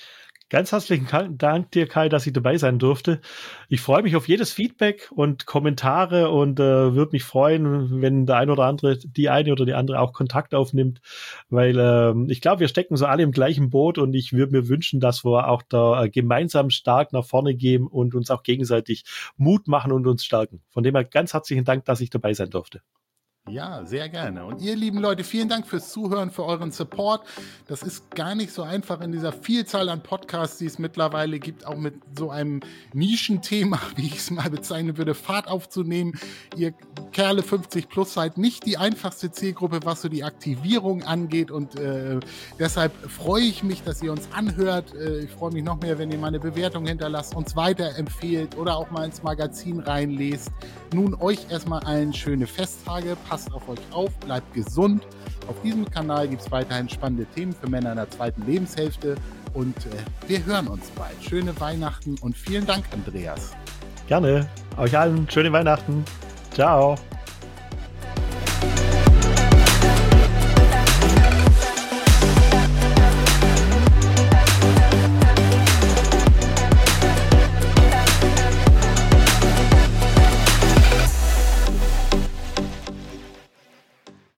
Ganz herzlichen Dank dir, Kai, dass ich dabei sein durfte. Ich freue mich auf jedes Feedback und Kommentare und äh, würde mich freuen, wenn der eine oder andere, die eine oder die andere auch Kontakt aufnimmt, weil äh, ich glaube, wir stecken so alle im gleichen Boot und ich würde mir wünschen, dass wir auch da äh, gemeinsam stark nach vorne gehen und uns auch gegenseitig Mut machen und uns stärken. Von dem her ganz herzlichen Dank, dass ich dabei sein durfte. Ja, sehr gerne. Und ihr lieben Leute, vielen Dank fürs Zuhören, für euren Support. Das ist gar nicht so einfach in dieser Vielzahl an Podcasts, die es mittlerweile gibt, auch mit so einem Nischenthema, wie ich es mal bezeichnen würde, Fahrt aufzunehmen. Ihr Kerle fünfzig plus seid nicht die einfachste Zielgruppe, was so die Aktivierung angeht. Und äh, deshalb freue ich mich, dass ihr uns anhört. Äh, ich freue mich noch mehr, wenn ihr mal eine Bewertung hinterlasst, uns weiterempfehlt oder auch mal ins Magazin reinlest. Nun euch erstmal allen schöne Festtage. Passt auf euch auf, bleibt gesund. Auf diesem Kanal gibt es weiterhin spannende Themen für Männer in der zweiten Lebenshälfte und äh, wir hören uns bald. Schöne Weihnachten und vielen Dank, Andreas. Gerne. Euch allen schöne Weihnachten. Ciao.